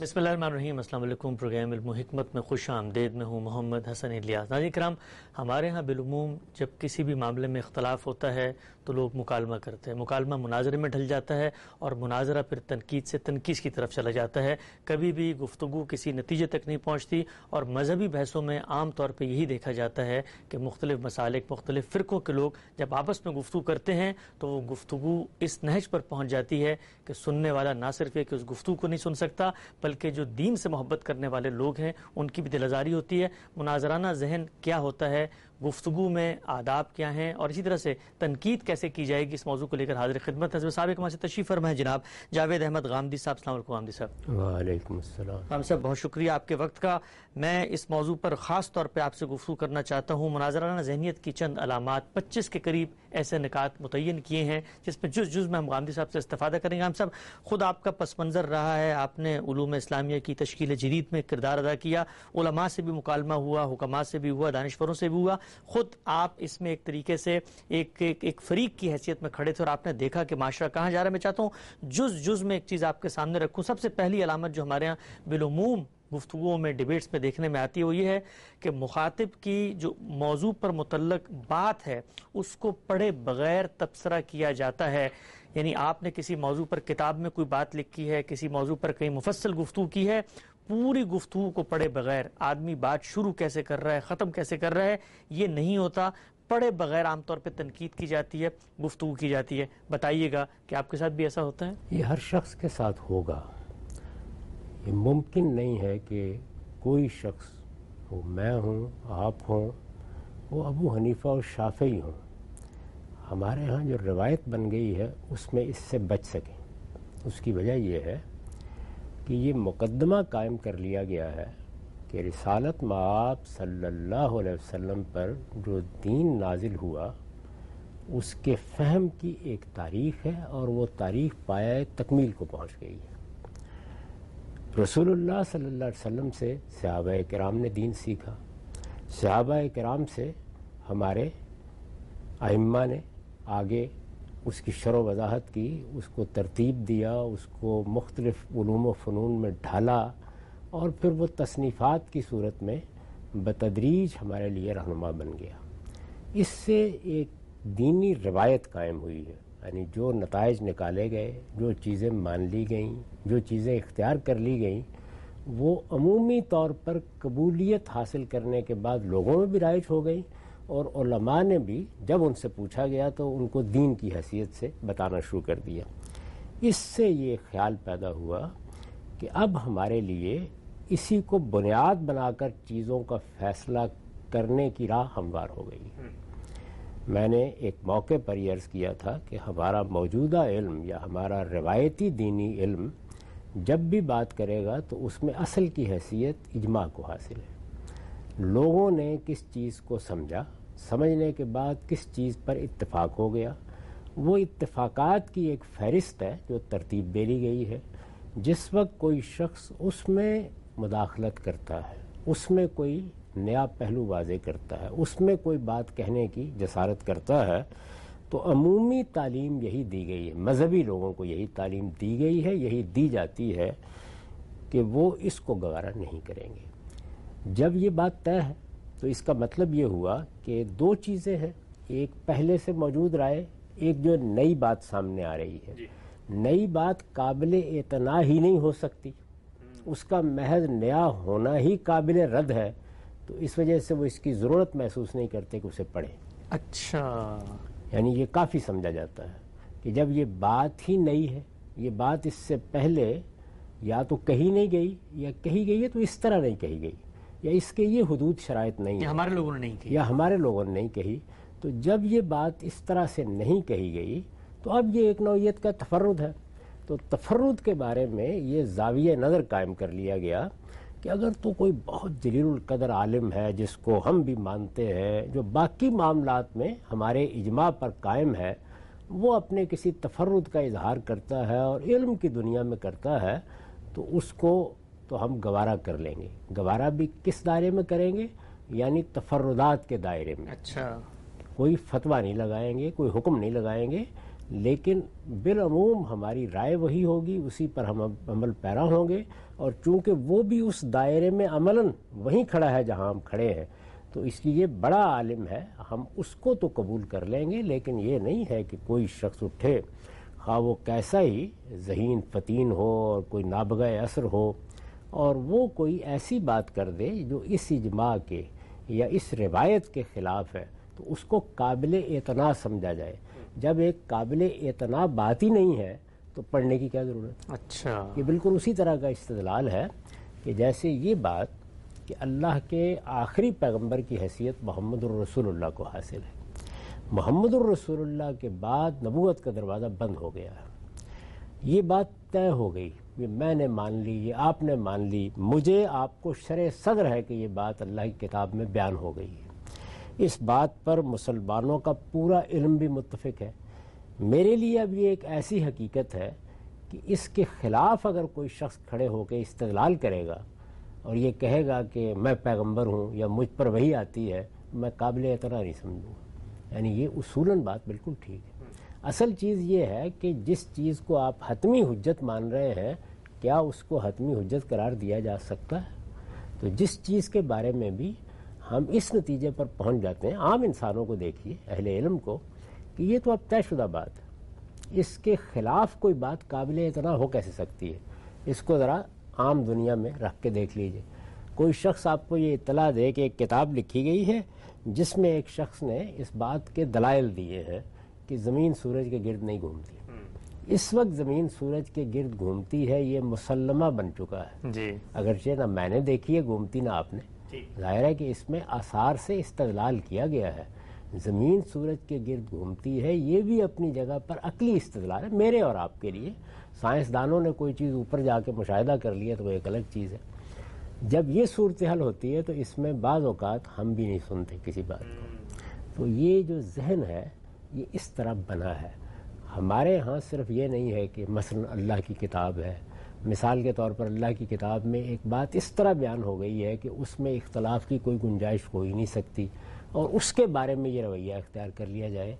बिस्मिल्लाहिर्रहमानिर्रहीम। अस्सलाम वालेकुम। प्रोग्राम इल्म व हिकमत में खुश आमदीद। मैं हूँ मोहम्मद हसन इलियास। नाज़रीन किराम, हमारे यहाँ बिलुमूम जब किसी भी मामले में इख्तलाफ होता है तो लोग मुकालमा करते हैं। मुकालमा मुनाजरे में ढल जाता है और मुनाजरा फिर तनकीद से तनकीद की तरफ चला जाता है। कभी भी गुफ्तगू किसी नतीजे तक नहीं पहुँचती और मजहबी बहसों में आम तौर पर यही देखा जाता है कि मुख्तलिफ मसालिक, मुख्तलिफ फ़िरक़ों के लोग जब आपस में गुफ्तगू करते हैं तो वो गुफ्तगू इस नहज पर पहुँच जाती है कि सुनने वाला ना सिर्फ है कि उस गुफ्तगू को नहीं सुन सकता, बल्कि जो दीन से मोहब्बत करने वाले लोग हैं उनकी भी दिलआज़ारी होती है। मुनाजराना जहन क्या होता है, गुफ्तगू में आदाब क्या हैं और इसी तरह से तनकीद कैसे की जाएगी, इस मौजू को लेकर हाजिर खिदमत है साबिक़ हमारे से तशरीफ़ फरमा है जनाब जावेद अहमद गामदी साहब। अस्सलाम वालेकुम गामदी साहब। वालेकुम अस्सलाम। गामदी साहब, बहुत शुक्रिया आपके वक्त का। मैं इस मौजू पर ख़ास तौर पर आपसे गुफ्तगू करना चाहता हूँ। मुनाजराना जहनीत की चंद अलामात, 25 के करीब ऐसे निकात मुतय्यन किए हैं जिसमें जुज़ में हम गामदी साहब से इस्तेफ़ादा करेंगे। हम सब खुद आपका पस मंज़र रहा है, आपने उलूम इस्लामिया की तश्कील जदीद में किरदार अदा किया, उलमा से भी मुकालमा हुआ, हुकमा से भी हुआ, दानिश्वरों से भी हुआ। खुद आप इसमें एक तरीके से एक फरीक की हैसियत में खड़े थे और आपने देखा कि माशरा कहाँ जा रहा है। मैं चाहता हूँ जुज़ में एक चीज़ आपके सामने रखूँ। सबसे पहली अलामत जो हमारे यहाँ बिलुमूम गुफ्तगुओं में, डिबेट्स में देखने में आती है वो ये है कि मुखातिब की जो मौजू पर मुतल्लक बात है उसको पढ़े बगैर तबसरा किया जाता है। यानी आपने किसी मौजू पर किताब में कोई बात लिखी है, किसी मौजू पर कहीं मुफस्सल गुफ्तगू की है, पूरी गुफ्तगू को पढ़े बगैर आदमी बात शुरू कैसे कर रहा है, ख़त्म कैसे कर रहा है, ये नहीं होता। पढ़े बगैर आमतौर पर तनकीद की जाती है, गुफ्तगू की जाती है। बताइएगा कि आपके साथ भी ऐसा होता है? ये हर शख्स के साथ होगा। ये मुमकिन नहीं है कि कोई शख्स, वो मैं हूँ, आप हों, वो अबू हनीफा और शाफ़ी हों, हमारे यहाँ जो रवायत बन गई है उसमें इससे बच सकें। उसकी वजह यह है कि ये मुकद्दमा कायम कर लिया गया है कि रिसालत मआब सल्लल्लाहु अलैहि वसल्लम पर जो दीन नाजिल हुआ उसके फ़हम की एक तारीख़ है और वो तारीख़ पाया तकमील को पहुँच गई है। रसूलुल्लाह सल्लल्लाहु अलैहि वसल्लम से सहाबाए किराम ने दीन सीखा, सहाबाए किराम से हमारे अइम्मा ने आगे उसकी शरह वज़ाहत की, उसको तरतीब दिया, उसको मुख्तलिफ़ उलूम व फ़नून में ढाला और फिर वो तसनीफ़ात की सूरत में बतदरीज हमारे लिए रहनुमा बन गया। इससे एक दीनी रवायत कायम हुई है, यानी जो नताइज निकाले गए, जो चीज़ें मान ली गईं, जो चीज़ें इख्तियार कर ली गईं, वो अमूमी तौर पर कबूलियत हासिल करने के बाद लोगों में भी राइज हो गई और उलमा ने भी जब उनसे पूछा गया तो उनको दीन की हैसियत से बताना शुरू कर दिया। इससे ये ख्याल पैदा हुआ कि अब हमारे लिए इसी को बुनियाद बनाकर चीज़ों का फैसला करने की राह हमवार हो गई। मैंने एक मौके पर ये अर्ज़ किया था कि हमारा मौजूदा इल्म या हमारा रवायती दीनी इल्म जब भी बात करेगा तो उसमें असल की हैसियत इजमा को हासिल है। लोगों ने किस चीज़ को समझा, समझने के बाद किस चीज़ पर इत्तेफाक हो गया, वो इत्तेफाकात की एक फहरिस्त है जो तरतीब दे ली गई है। जिस वक्त कोई शख्स उसमें मुदाखलत करता है, उसमें कोई नया पहलू वाज़े करता है, उसमें कोई बात कहने की जसारत करता है, तो अमूमी तालीम यही दी गई है, मजहबी लोगों को यही तालीम दी गई है, यही दी जाती है कि वो इसको गवारा नहीं करेंगे। जब ये बात तय है तो इसका मतलब ये हुआ कि दो चीज़ें हैं, एक पहले से मौजूद राय, एक जो नई बात सामने आ रही है। नई बात काबिल एतना ही नहीं हो सकती, उसका महज नया होना ही काबिल रद्द है, तो इस वजह से वो इसकी ज़रूरत महसूस नहीं करते कि उसे पढ़ें। अच्छा, यानी ये काफ़ी समझा जाता है कि जब ये बात ही नई है, ये बात इससे पहले या तो कही नहीं गई या कही गई है तो इस तरह नहीं कही गई, या इसके ये हुदूद शराइत नहीं है, हमारे लोगों ने नहीं कही, या हमारे लोगों ने नहीं कही। तो जब ये बात इस तरह से नहीं कही गई तो अब ये एक नौइयत का तफर्रुद है। तो तफर्रुद के बारे में ये ज़ाविया नज़र कायम कर लिया गया कि अगर तो कोई बहुत जलीलुल कदर आलिम है जिसको हम भी मानते हैं, जो बाकी मामलात में हमारे इजमा पर कायम है, वो अपने किसी तफर्रुद का इजहार करता है और इल्म की दुनिया में करता है, तो उसको तो हम गवारा कर लेंगे। गवारा भी किस दायरे में करेंगे, यानी तफर्रुदात के दायरे में। अच्छा, कोई फतवा नहीं लगाएंगे, कोई हुक्म नहीं लगाएंगे, لیکن بالعموم ہماری رائے وہی ہوگی، اسی پر ہم عمل پیرا ہوں گے، اور چونکہ وہ بھی اس دائرے میں عملاً وہیں کھڑا ہے جہاں ہم کھڑے ہیں، تو اس لیے بڑا عالم ہے، ہم اس کو تو قبول کر لیں گے، لیکن یہ نہیں ہے کہ کوئی شخص اٹھے خواہ وہ کیسا ہی ذہین فتین ہو اور کوئی نابغہ اثر ہو، اور وہ کوئی ایسی بات کر دے جو اس اجماع کے یا اس روایت کے خلاف ہے، تو اس کو قابل اعتنا سمجھا جائے۔ جب ایک قابل اعتنا بات ہی نہیں ہے تو پڑھنے کی کیا ضرورت؟ اچھا، یہ بالکل اسی طرح کا استدلال ہے کہ جیسے یہ بات کہ اللہ کے آخری پیغمبر کی حیثیت محمد الرسول اللہ کو حاصل ہے، محمد الرسول اللہ کے بعد نبوت کا دروازہ بند ہو گیا ہے، یہ بات طے ہو گئی، یہ میں نے مان لی، یہ آپ نے مان لی، مجھے آپ کو شرع صدر ہے کہ یہ بات اللہ کی کتاب میں بیان ہو گئی ہے۔ اس بات پر مسلمانوں کا پورا علم بھی متفق ہے۔ میرے لیے اب یہ ایک ایسی حقیقت ہے کہ اس کے خلاف اگر کوئی شخص کھڑے ہو کے استدلال کرے گا اور یہ کہے گا کہ میں پیغمبر ہوں یا مجھ پر وحی آتی ہے، میں قابل اعتراض نہیں سمجھوں گا۔ یعنی یہ اصولاً بات بالکل ٹھیک ہے۔ اصل چیز یہ ہے کہ جس چیز کو آپ حتمی حجت مان رہے ہیں، کیا اس کو حتمی حجت قرار دیا جا سکتا ہے؟ تو جس چیز کے بارے میں بھی ہم اس نتیجے پر پہنچ جاتے ہیں، عام انسانوں کو دیکھیے، اہل علم کو، کہ یہ تو اب طے شدہ بات ہے، اس کے خلاف کوئی بات قابل اعتنا ہو کیسے سکتی ہے؟ اس کو ذرا عام دنیا میں رکھ کے دیکھ لیجئے۔ کوئی شخص آپ کو یہ اطلاع دے کہ ایک کتاب لکھی گئی ہے جس میں ایک شخص نے اس بات کے دلائل دیے ہیں کہ زمین سورج کے گرد نہیں گھومتی۔ اس وقت زمین سورج کے گرد گھومتی ہے، یہ مسلمہ بن چکا ہے، جی، اگرچہ نہ میں نے دیکھی ہے گھومتی نہ آپ نے، ظاہر ہے کہ اس میں آثار سے استدلال کیا گیا ہے۔ زمین سورج کے گرد گھومتی ہے، یہ بھی اپنی جگہ پر عقلی استدلال ہے میرے اور آپ کے لیے۔ سائنسدانوں نے کوئی چیز اوپر جا کے مشاہدہ کر لیا تو وہ ایک الگ چیز ہے۔ جب یہ صورتحال ہوتی ہے تو اس میں بعض اوقات ہم بھی نہیں سنتے کسی بات کو۔ تو یہ جو ذہن ہے یہ اس طرح بنا ہے۔ ہمارے ہاں صرف یہ نہیں ہے کہ مثلا اللہ کی کتاب ہے، مثال کے طور پر اللہ کی کتاب میں ایک بات اس طرح بیان ہو گئی ہے کہ اس میں اختلاف کی کوئی گنجائش ہو ہی نہیں سکتی، اور اس کے بارے میں یہ رویہ اختیار کر لیا جائے۔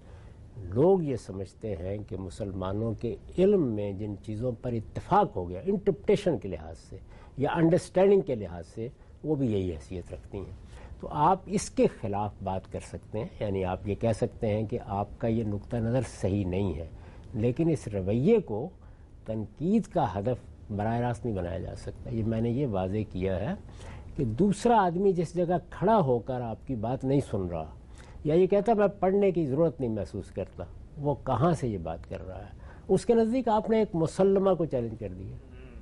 لوگ یہ سمجھتے ہیں کہ مسلمانوں کے علم میں جن چیزوں پر اتفاق ہو گیا انٹرپریٹیشن کے لحاظ سے یا انڈرسٹینڈنگ کے لحاظ سے، وہ بھی یہی حیثیت رکھتی ہیں۔ تو آپ اس کے خلاف بات کر سکتے ہیں، یعنی آپ یہ کہہ سکتے ہیں کہ آپ کا یہ نقطہ نظر صحیح نہیں ہے، لیکن اس رویے کو تنقید کا ہدف براہ راست نہیں بنایا جا سکتا۔ یہ میں نے یہ واضح کیا ہے کہ دوسرا آدمی جس جگہ کھڑا ہو کر آپ کی بات نہیں سن رہا یا یہ کہتا میں پڑھنے کی ضرورت نہیں محسوس کرتا، وہ کہاں سے یہ بات کر رہا ہے؟ اس کے نزدیک آپ نے ایک مسلمہ کو چیلنج کر دیا۔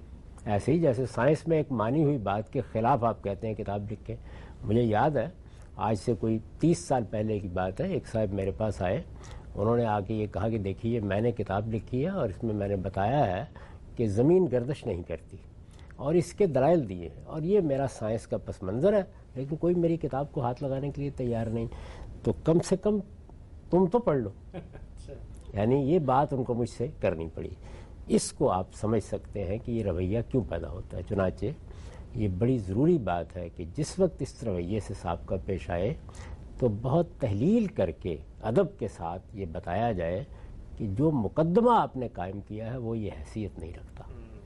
ایسے ہی جیسے سائنس میں ایک مانی ہوئی بات کے خلاف آپ کہتے ہیں کتاب لکھیں۔ مجھے یاد ہے آج سے کوئی 30 سال پہلے کی بات ہے، ایک صاحب میرے پاس آئے، انہوں نے آ کے یہ کہا کہ دیکھیے میں نے کتاب لکھی ہے اور اس میں نے بتایا ہے کہ زمین گردش نہیں کرتی اور اس کے دلائل دیے ہیں، اور یہ میرا سائنس کا پس منظر ہے، لیکن کوئی میری کتاب کو ہاتھ لگانے کے لیے تیار نہیں، تو کم سے کم تم تو پڑھ لو۔ یعنی یہ بات ان کو مجھ سے کرنی پڑی۔ اس کو آپ سمجھ سکتے ہیں کہ یہ رویہ کیوں پیدا ہوتا ہے۔ چنانچہ یہ بڑی ضروری بات ہے کہ جس وقت اس رویے سے سابقہ پیش آئے تو بہت تحلیل کر کے ادب کے ساتھ یہ بتایا جائے کہ جو مقدمہ آپ نے قائم کیا ہے وہ یہ حیثیت نہیں رکھتا۔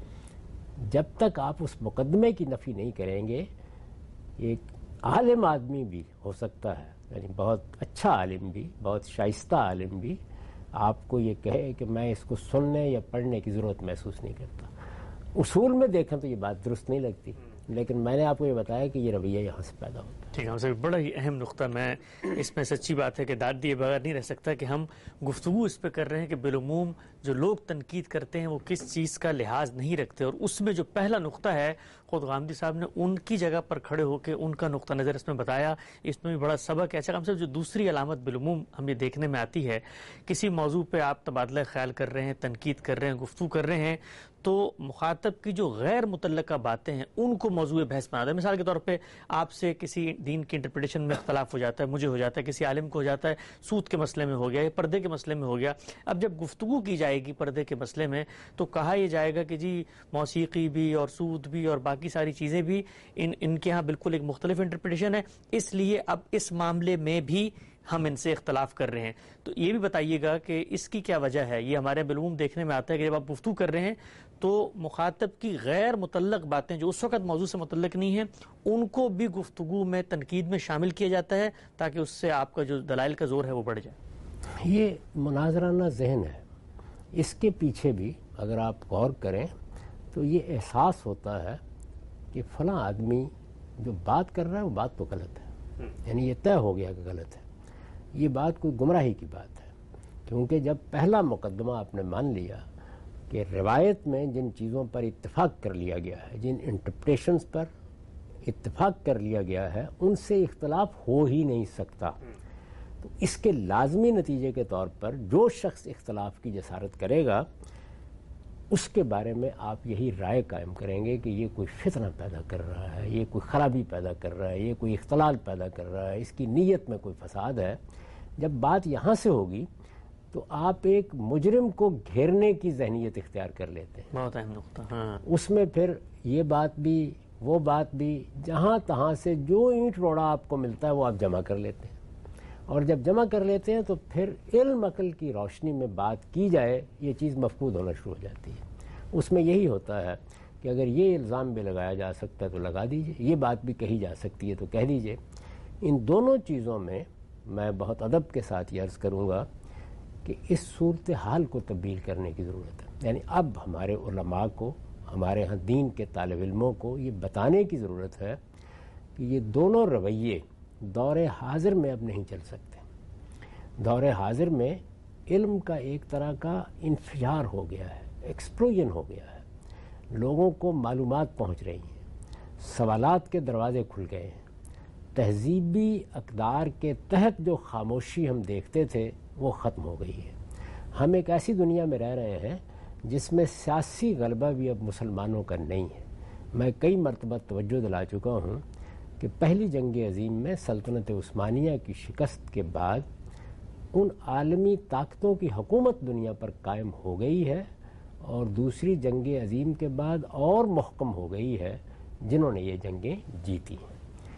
جب تک آپ اس مقدمے کی نفی نہیں کریں گے، ایک عالم آدمی بھی ہو سکتا ہے، یعنی بہت اچھا عالم بھی، بہت شائستہ عالم بھی، آپ کو یہ کہے کہ میں اس کو سننے یا پڑھنے کی ضرورت محسوس نہیں کرتا۔ اصول میں دیکھیں تو یہ بات درست نہیں لگتی، لیکن میں نے آپ کو یہ بتایا کہ یہ رویہ یہاں سے پیدا ہوتا ہے۔ ٹھیک ہے، بڑا ہی اہم نقطہ، میں اس میں سچی بات ہے کہ داد دیے بغیر نہیں رہ سکتا کہ ہم گفتگو اس پہ کر رہے ہیں کہ بالعموم جو لوگ تنقید کرتے ہیں وہ کس چیز کا لحاظ نہیں رکھتے، اور اس میں جو پہلا نقطہ ہے خود غامدی صاحب نے ان کی جگہ پر کھڑے ہو کے ان کا نقطہ نظر اس میں بتایا، اس میں بھی بڑا سبق ہے۔ اچھا ہم صاحب، جو دوسری علامت بالعموم ہم یہ دیکھنے میں آتی ہے، کسی موضوع پہ آپ تبادلہ خیال کر رہے ہیں، تنقید کر رہے ہیں، گفتگو کر رہے ہیں، تو مخاطب کی جو غیر متعلقہ باتیں ہیں ان کو موضوع بحث بنا دیں۔ مثال کے طور پہ آپ سے کسی دین کی انٹرپریٹیشن میں اختلاف ہو جاتا ہے، مجھے ہو جاتا ہے، کسی عالم کو ہو جاتا ہے، سود کے مسئلے میں ہو گیا یا پردے کے مسئلے میں ہو گیا۔ اب جب گفتگو کی جائے گی پردے کے مسئلے میں تو کہا یہ جائے گا کہ جی موسیقی بھی اور سود بھی اور باقی ساری چیزیں بھی ان کے ہاں بالکل ایک مختلف انٹرپریٹیشن ہے، اس لیے اب اس معاملے میں بھی ہم ان سے اختلاف کر رہے ہیں. تو یہ بھی بتائیے گا کہ اس کی کیا وجہ ہے. یہ ہمارے بالعموم دیکھنے میں آتا ہے کہ جب آپ گفتگو کر رہے ہیں تو مخاطب کی غیر متعلق باتیں جو اس وقت موضوع سے متعلق نہیں ہیں ان کو بھی گفتگو میں تنقید میں شامل کیا جاتا ہے تاکہ اس سے آپ کا جو دلائل کا زور ہے وہ بڑھ جائے. یہ مناظرانہ ذہن ہے. اس کے پیچھے بھی اگر آپ غور کریں تو یہ احساس ہوتا ہے کہ فلاں آدمی جو بات کر رہا ہے وہ بات تو غلط ہے, یعنی یہ طے ہو گیا کہ غلط ہے. یہ بات کوئی گمراہی کی بات ہے, کیونکہ جب پہلا مقدمہ آپ نے مان لیا کہ روایت میں جن چیزوں پر اتفاق کر لیا گیا ہے, جن انٹرپریٹیشنز پر اتفاق کر لیا گیا ہے, ان سے اختلاف ہو ہی نہیں سکتا. تو اس کے لازمی نتیجے کے طور پر جو شخص اختلاف کی جسارت کرے گا اس کے بارے میں آپ یہی رائے قائم کریں گے کہ یہ کوئی فتنہ پیدا کر رہا ہے, یہ کوئی خرابی پیدا کر رہا ہے, یہ کوئی اختلال پیدا کر رہا ہے, اس کی نیت میں کوئی فساد ہے. جب بات یہاں سے ہوگی تو آپ ایک مجرم کو گھیرنے کی ذہنیت اختیار کر لیتے ہیں. بہت اہم نقطہ. ہاں, اس میں پھر یہ بات بھی وہ بات بھی جہاں تہاں سے جو اینٹ روڑا آپ کو ملتا ہے وہ آپ جمع کر لیتے ہیں, اور جب جمع کر لیتے ہیں تو پھر علم عقل کی روشنی میں بات کی جائے یہ چیز مفقود ہونا شروع ہو جاتی ہے. اس میں یہی ہوتا ہے کہ اگر یہ الزام بھی لگایا جا سکتا ہے تو لگا دیجئے, یہ بات بھی کہی جا سکتی ہے تو کہہ دیجئے. ان دونوں چیزوں میں میں بہت ادب کے ساتھ یہ عرض کروں گا کہ اس صورتحال کو تبدیل کرنے کی ضرورت ہے. یعنی اب ہمارے علماء کو, ہمارے ہاں دین کے طالب علموں کو یہ بتانے کی ضرورت ہے کہ یہ دونوں رویے دور حاضر میں اب نہیں چل سکتے. دور حاضر میں علم کا ایک طرح کا انفجار ہو گیا ہے, ایکسپلوژن ہو گیا ہے. لوگوں کو معلومات پہنچ رہی ہیں, سوالات کے دروازے کھل گئے ہیں. تہذیبی اقدار کے تحت جو خاموشی ہم دیکھتے تھے وہ ختم ہو گئی ہے. ہم ایک ایسی دنیا میں رہ رہے ہیں جس میں سیاسی غلبہ بھی اب مسلمانوں کا نہیں ہے. میں کئی مرتبہ توجہ دلا چکا ہوں کہ پہلی جنگ عظیم میں سلطنت عثمانیہ کی شکست کے بعد ان عالمی طاقتوں کی حکومت دنیا پر قائم ہو گئی ہے, اور دوسری جنگ عظیم کے بعد اور محکم ہو گئی ہے جنہوں نے یہ جنگیں جیتی ہیں.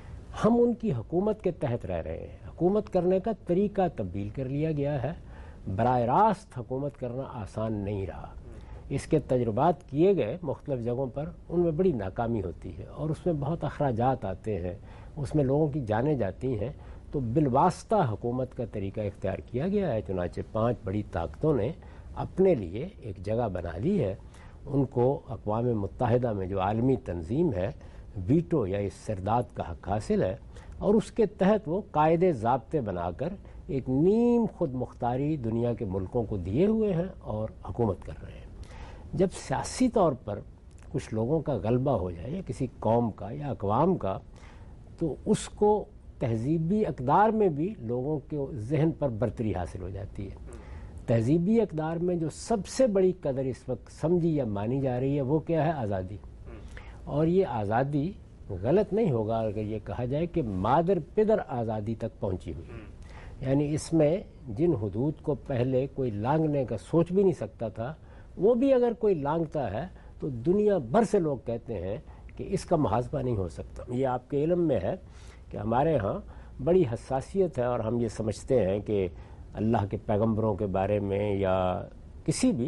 ہم ان کی حکومت کے تحت رہ رہے ہیں. حکومت کرنے کا طریقہ تبدیل کر لیا گیا ہے. براہ راست حکومت کرنا آسان نہیں رہا. اس کے تجربات کیے گئے مختلف جگہوں پر, ان میں بڑی ناکامی ہوتی ہے اور اس میں بہت اخراجات آتے ہیں, اس میں لوگوں کی جانیں جاتی ہیں. تو بالواسطہ حکومت کا طریقہ اختیار کیا گیا ہے. چنانچہ 5 بڑی طاقتوں نے اپنے لیے ایک جگہ بنا لی ہے. ان کو اقوام متحدہ میں جو عالمی تنظیم ہے ویٹو یا استرداد کا حق حاصل ہے, اور اس کے تحت وہ قاعدے ضابطے بنا کر ایک نیم خود مختاری دنیا کے ملکوں کو دیے ہوئے ہیں اور حکومت کر رہے ہیں. جب سیاسی طور پر کچھ لوگوں کا غلبہ ہو جائے, یا کسی قوم کا یا اقوام کا, تو اس کو تہذیبی اقدار میں بھی لوگوں کے ذہن پر برتری حاصل ہو جاتی ہے. تہذیبی اقدار میں جو سب سے بڑی قدر اس وقت سمجھی یا مانی جا رہی ہے وہ کیا ہے؟ آزادی. اور یہ آزادی غلط نہیں ہوگا اگر یہ کہا جائے کہ مادر پدر آزادی تک پہنچی ہوئی. یعنی اس میں جن حدود کو پہلے کوئی لانگنے کا سوچ بھی نہیں سکتا تھا, وہ بھی اگر کوئی لانگتا ہے تو دنیا بھر سے لوگ کہتے ہیں کہ اس کا محاسبہ نہیں ہو سکتا. یہ آپ کے علم میں ہے کہ ہمارے ہاں بڑی حساسیت ہے, اور ہم یہ سمجھتے ہیں کہ اللہ کے پیغمبروں کے بارے میں یا کسی بھی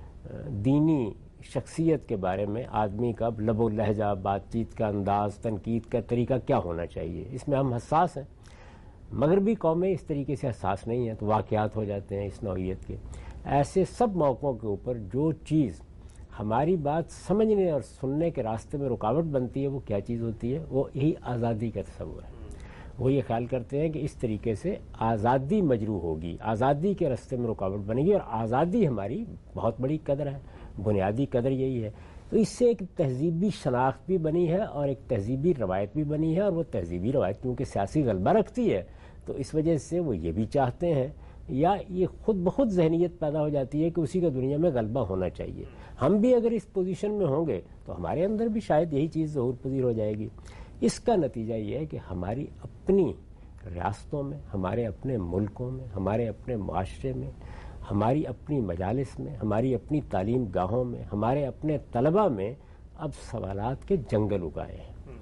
دینی شخصیت کے بارے میں آدمی کا لب و لہجہ, بات چیت کا انداز, تنقید کا طریقہ کیا ہونا چاہیے, اس میں ہم حساس ہیں. مغربی قومیں اس طریقے سے حساس نہیں ہیں, تو واقعات ہو جاتے ہیں اس نوعیت کے. ایسے سب موقعوں کے اوپر جو چیز ہماری بات سمجھنے اور سننے کے راستے میں رکاوٹ بنتی ہے وہ کیا چیز ہوتی ہے؟ وہ یہی آزادی کا تصور ہے. وہ یہ خیال کرتے ہیں کہ اس طریقے سے آزادی مجروح ہوگی, آزادی کے راستے میں رکاوٹ بنے گی, اور آزادی ہماری بہت بڑی قدر ہے, بنیادی قدر یہی ہے. تو اس سے ایک تہذیبی شناخت بھی بنی ہے اور ایک تہذیبی روایت بھی بنی ہے, اور وہ تہذیبی روایت کیونکہ سیاسی غلبہ رکھتی ہے تو اس وجہ سے وہ یہ بھی چاہتے ہیں, یا یہ خود بخود ذہنیت پیدا ہو جاتی ہے کہ اسی کا دنیا میں غلبہ ہونا چاہیے. ہم بھی اگر اس پوزیشن میں ہوں گے تو ہمارے اندر بھی شاید یہی چیز ظہور پذیر ہو جائے گی. اس کا نتیجہ یہ ہے کہ ہماری اپنی ریاستوں میں, ہمارے اپنے ملکوں میں, ہمارے اپنے معاشرے میں, ہماری اپنی مجالس میں, ہماری اپنی تعلیم گاہوں میں, ہمارے اپنے طلباء میں اب سوالات کے جنگل اگائے ہیں.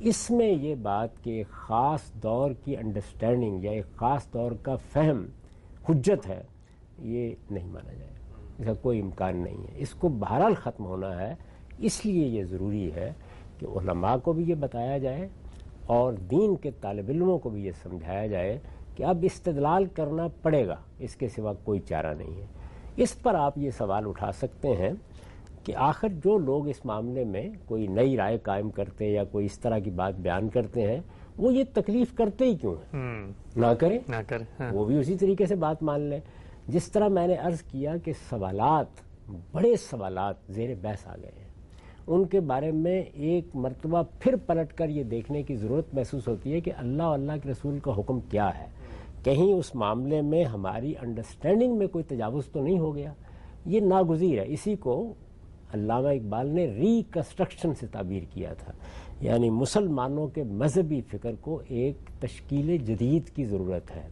اس میں یہ بات کہ ایک خاص دور کی انڈرسٹینڈنگ یا ایک خاص دور کا فہم حجت ہے، یہ نہیں مانا جائے، اس کا کوئی امکان نہیں ہے. اس کو بہرحال ختم ہونا ہے. اس لیے یہ ضروری ہے کہ علماء کو بھی یہ بتایا جائے اور دین کے طالب علموں کو بھی یہ سمجھایا جائے کہ اب استدلال کرنا پڑے گا، اس کے سوا کوئی چارہ نہیں ہے. اس پر آپ یہ سوال اٹھا سکتے ہیں کہ آخر جو لوگ اس معاملے میں کوئی نئی رائے قائم کرتے یا کوئی اس طرح کی بات بیان کرتے ہیں وہ یہ تکلیف کرتے ہی کیوں ہیں؟ نہ کریں، وہ بھی اسی طریقے سے بات مان لیں. جس طرح میں نے عرض کیا کہ سوالات، بڑے سوالات زیر بحث آ گئے ہیں، ان کے بارے میں ایک مرتبہ پھر پلٹ کر یہ دیکھنے کی ضرورت محسوس ہوتی ہے کہ اللہ اور اللہ کے رسول کا حکم کیا ہے. کہیں اس معاملے میں ہماری انڈرسٹینڈنگ میں کوئی تجاوز تو نہیں ہو گیا. یہ ناگزیر ہے. اسی کو علامہ اقبال نے ریکنسٹرکشن سے تعبیر کیا تھا، یعنی مسلمانوں کے مذہبی فکر کو ایک تشکیل جدید کی ضرورت ہے.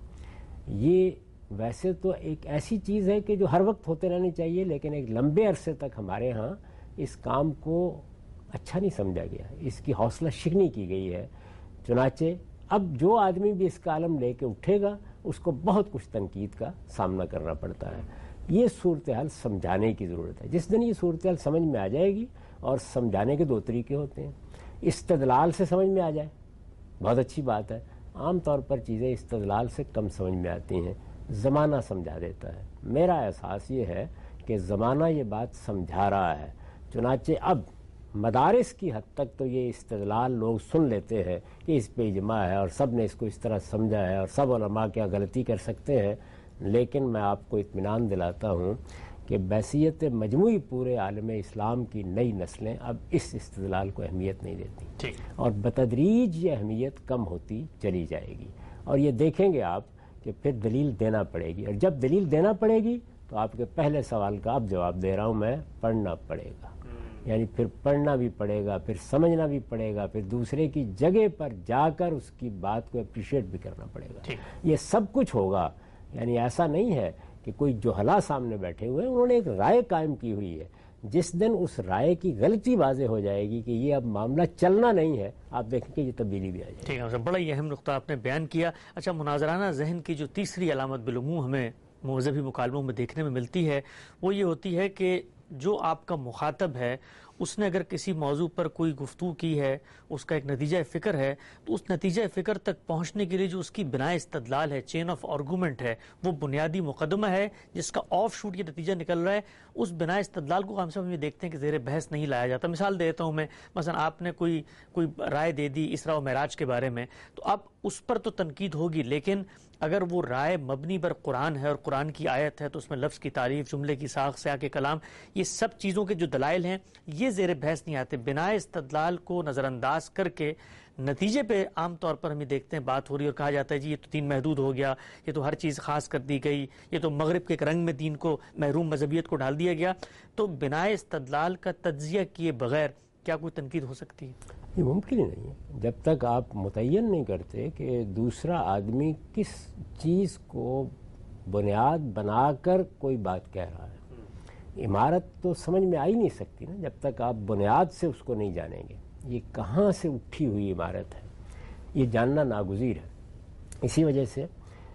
یہ ویسے تو ایک ایسی چیز ہے کہ جو ہر وقت ہوتے رہنی چاہیے، لیکن ایک لمبے عرصے تک ہمارے ہاں اس کام کو اچھا نہیں سمجھا گیا، اس کی حوصلہ شکنی کی گئی ہے. چنانچہ اب جو آدمی بھی اس کا علم لے کے اٹھے گا اس کو بہت کچھ تنقید کا سامنا کرنا پڑتا ہے. یہ صورتحال سمجھانے کی ضرورت ہے. جس دن یہ صورتحال سمجھ میں آ جائے گی، اور سمجھانے کے دو طریقے ہوتے ہیں، استدلال سے سمجھ میں آ جائے بہت اچھی بات ہے. عام طور پر چیزیں استدلال سے کم سمجھ میں آتی ہیں، زمانہ سمجھا دیتا ہے. میرا احساس یہ ہے کہ زمانہ یہ بات سمجھا رہا ہے. چنانچہ اب مدارس کی حد تک تو یہ استدلال لوگ سن لیتے ہیں کہ اس پہ اجماع ہے اور سب نے اس کو اس طرح سمجھا ہے اور سب علماء کیا غلطی کر سکتے ہیں. لیکن میں آپ کو اطمینان دلاتا ہوں کہ بحیثیت مجموعی پورے عالم اسلام کی نئی نسلیں اب اس استدلال کو اہمیت نہیں دیتی، اور بتدریج یہ اہمیت کم ہوتی چلی جائے گی. اور یہ دیکھیں گے آپ کہ پھر دلیل دینا پڑے گی، اور جب دلیل دینا پڑے گی تو آپ کے پہلے سوال کا اب جواب دے رہا ہوں میں، پڑھنا پڑے گا. یعنی پھر پڑھنا بھی پڑے گا، پھر سمجھنا بھی پڑے گا، پھر دوسرے کی جگہ پر جا کر اس کی بات کو اپریشیٹ بھی کرنا پڑے گا. یہ سب کچھ ہوگا. یعنی ایسا نہیں ہے کہ کوئی جوہلا سامنے بیٹھے ہوئے، انہوں نے ایک رائے قائم کی ہوئی ہے. جس دن اس رائے کی غلطی واضح ہو جائے گی کہ یہ اب معاملہ چلنا نہیں ہے، آپ دیکھیں کہ یہ تبدیلی بھی آ جائے گی. ٹھیک ہے، بڑا ہی اہم نقطہ آپ نے بیان کیا. اچھا، مناظرانہ ذہن کی جو تیسری علامت بالعموم ہمیں مذہبی مکالموں میں دیکھنے میں ملتی ہے وہ یہ ہوتی ہے کہ جو آپ کا مخاطب ہے اس نے اگر کسی موضوع پر کوئی گفتگو کی ہے، اس کا ایک نتیجہ فکر ہے، تو اس نتیجہ فکر تک پہنچنے کے لیے جو اس کی بنا استدلال ہے، چین آف آرگومنٹ ہے، وہ بنیادی مقدمہ ہے جس کا آف شوٹ یہ نتیجہ نکل رہا ہے. اس بنا استدلال کو ہم سب یہ دیکھتے ہیں کہ زیر بحث نہیں لایا جاتا. مثال دیتا ہوں میں، مثلا آپ نے کوئی رائے دے دی اسراء و معراج کے بارے میں، تو اب اس پر تو تنقید ہوگی، لیکن اگر وہ رائے مبنی بر قرآن ہے اور قرآن کی آیت ہے تو اس میں لفظ کی تعریف، جملے کی ساخت، سیاق کلام، یہ سب چیزوں کے جو دلائل ہیں یہ زیر بحث نہیں آتے. بنا استدلال کو نظر انداز کر کے نتیجے پہ عام طور پر ہم یہ دیکھتے ہیں بات ہو رہی ہے اور کہا جاتا ہے جی یہ تو دین محدود ہو گیا، یہ تو ہر چیز خاص کر دی گئی، یہ تو مغرب کے ایک رنگ میں دین کو محروم مذہبیت کو ڈال دیا گیا. تو بنا استدلال کا تجزیہ کیے بغیر کیا کوئی تنقید ہو سکتی ہے؟ یہ ممکن ہی نہیں ہے. جب تک آپ متعین نہیں کرتے کہ دوسرا آدمی کس چیز کو بنیاد بنا کر کوئی بات کہہ رہا ہے. عمارت تو سمجھ میں آ ہی نہیں سکتی نا جب تک آپ بنیاد سے اس کو نہیں جانیں گے. یہ کہاں سے اٹھی ہوئی عمارت ہے یہ جاننا ناگزیر ہے. اسی وجہ سے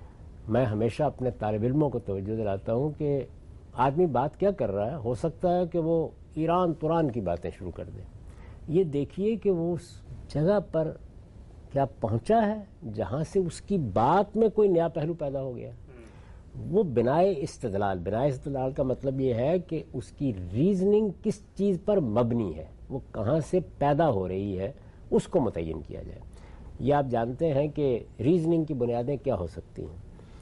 میں ہمیشہ اپنے طالب علموں کو توجہ دلاتا ہوں کہ آدمی بات کیا کر رہا ہے. ہو سکتا ہے کہ وہ ایران تران کی باتیں شروع کر دے. یہ دیکھیے کہ وہ اس جگہ پر کیا پہنچا ہے جہاں سے اس کی بات میں کوئی نیا پہلو پیدا ہو گیا. وہ بنائے استدلال کا مطلب یہ ہے کہ اس کی ریزننگ کس چیز پر مبنی ہے، وہ کہاں سے پیدا ہو رہی ہے، اس کو متعین کیا جائے. یہ آپ جانتے ہیں کہ ریزننگ کی بنیادیں کیا ہو سکتی ہیں.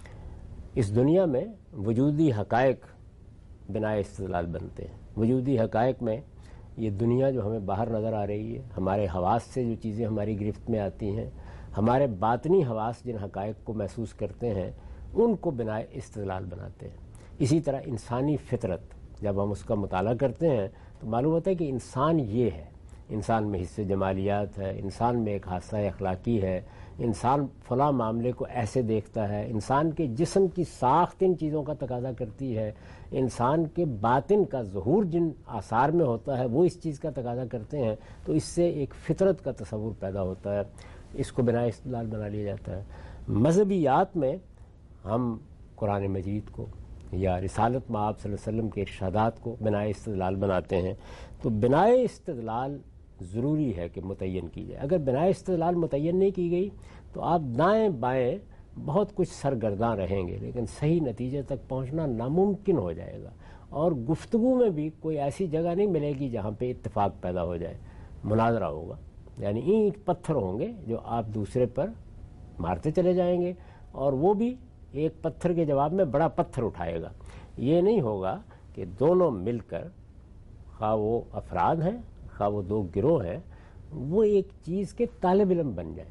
اس دنیا میں وجودی حقائق بنائے استدلال بنتے ہیں. وجودی حقائق میں یہ دنیا جو ہمیں باہر نظر آ رہی ہے، ہمارے حواس سے جو چیزیں ہماری گرفت میں آتی ہیں، ہمارے باطنی حواس جن حقائق کو محسوس کرتے ہیں ان کو بنائے استدلال بناتے ہیں. اسی طرح انسانی فطرت جب ہم اس کا مطالعہ کرتے ہیں تو معلوم ہوتا ہے کہ انسان یہ ہے. انسان میں حصہ جمالیات ہے، انسان میں ایک حادثہ اخلاقی ہے، انسان فلاں معاملے کو ایسے دیکھتا ہے، انسان کے جسم کی ساخت ان چیزوں کا تقاضا کرتی ہے، انسان کے باطن کا ظہور جن آثار میں ہوتا ہے وہ اس چیز کا تقاضا کرتے ہیں، تو اس سے ایک فطرت کا تصور پیدا ہوتا ہے، اس کو بنا استدلال بنا لیا جاتا ہے۔ مذہبیات میں ہم قرآن مجید کو یا رسالت مآب صلی اللہ علیہ وسلم کے ارشادات کو بنا استدلال بناتے ہیں، تو بنا استدلال ضروری ہے کہ متعین کی جائے۔ اگر بنا استدلال متعین نہیں کی گئی تو آپ دائیں بائیں بہت کچھ سرگرداں رہیں گے، لیکن صحیح نتیجے تک پہنچنا ناممکن ہو جائے گا، اور گفتگو میں بھی کوئی ایسی جگہ نہیں ملے گی جہاں پہ اتفاق پیدا ہو جائے۔ مناظرہ ہوگا، یعنی اینٹ پتھر ہوں گے جو آپ دوسرے پر مارتے چلے جائیں گے، اور وہ بھی ایک پتھر کے جواب میں بڑا پتھر اٹھائے گا۔ یہ نہیں ہوگا کہ دونوں مل کر، خواہ وہ افراد ہیں خواہ وہ دو گروہ ہیں، وہ ایک چیز کے طالب علم بن جائیں۔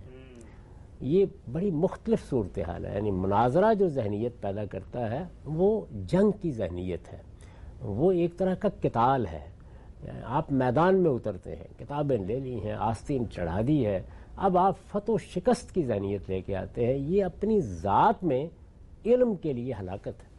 یہ بڑی مختلف صورتحال ہے، یعنی مناظرہ جو ذہنیت پیدا کرتا ہے وہ جنگ کی ذہنیت ہے، وہ ایک طرح کا قتال ہے۔ آپ میدان میں اترتے ہیں، کتابیں لے لی ہیں، آستین چڑھا دی ہے، اب آپ فتح و شکست کی ذہنیت لے کے آتے ہیں۔ یہ اپنی ذات میں علم کے لیے ہلاکت ہے،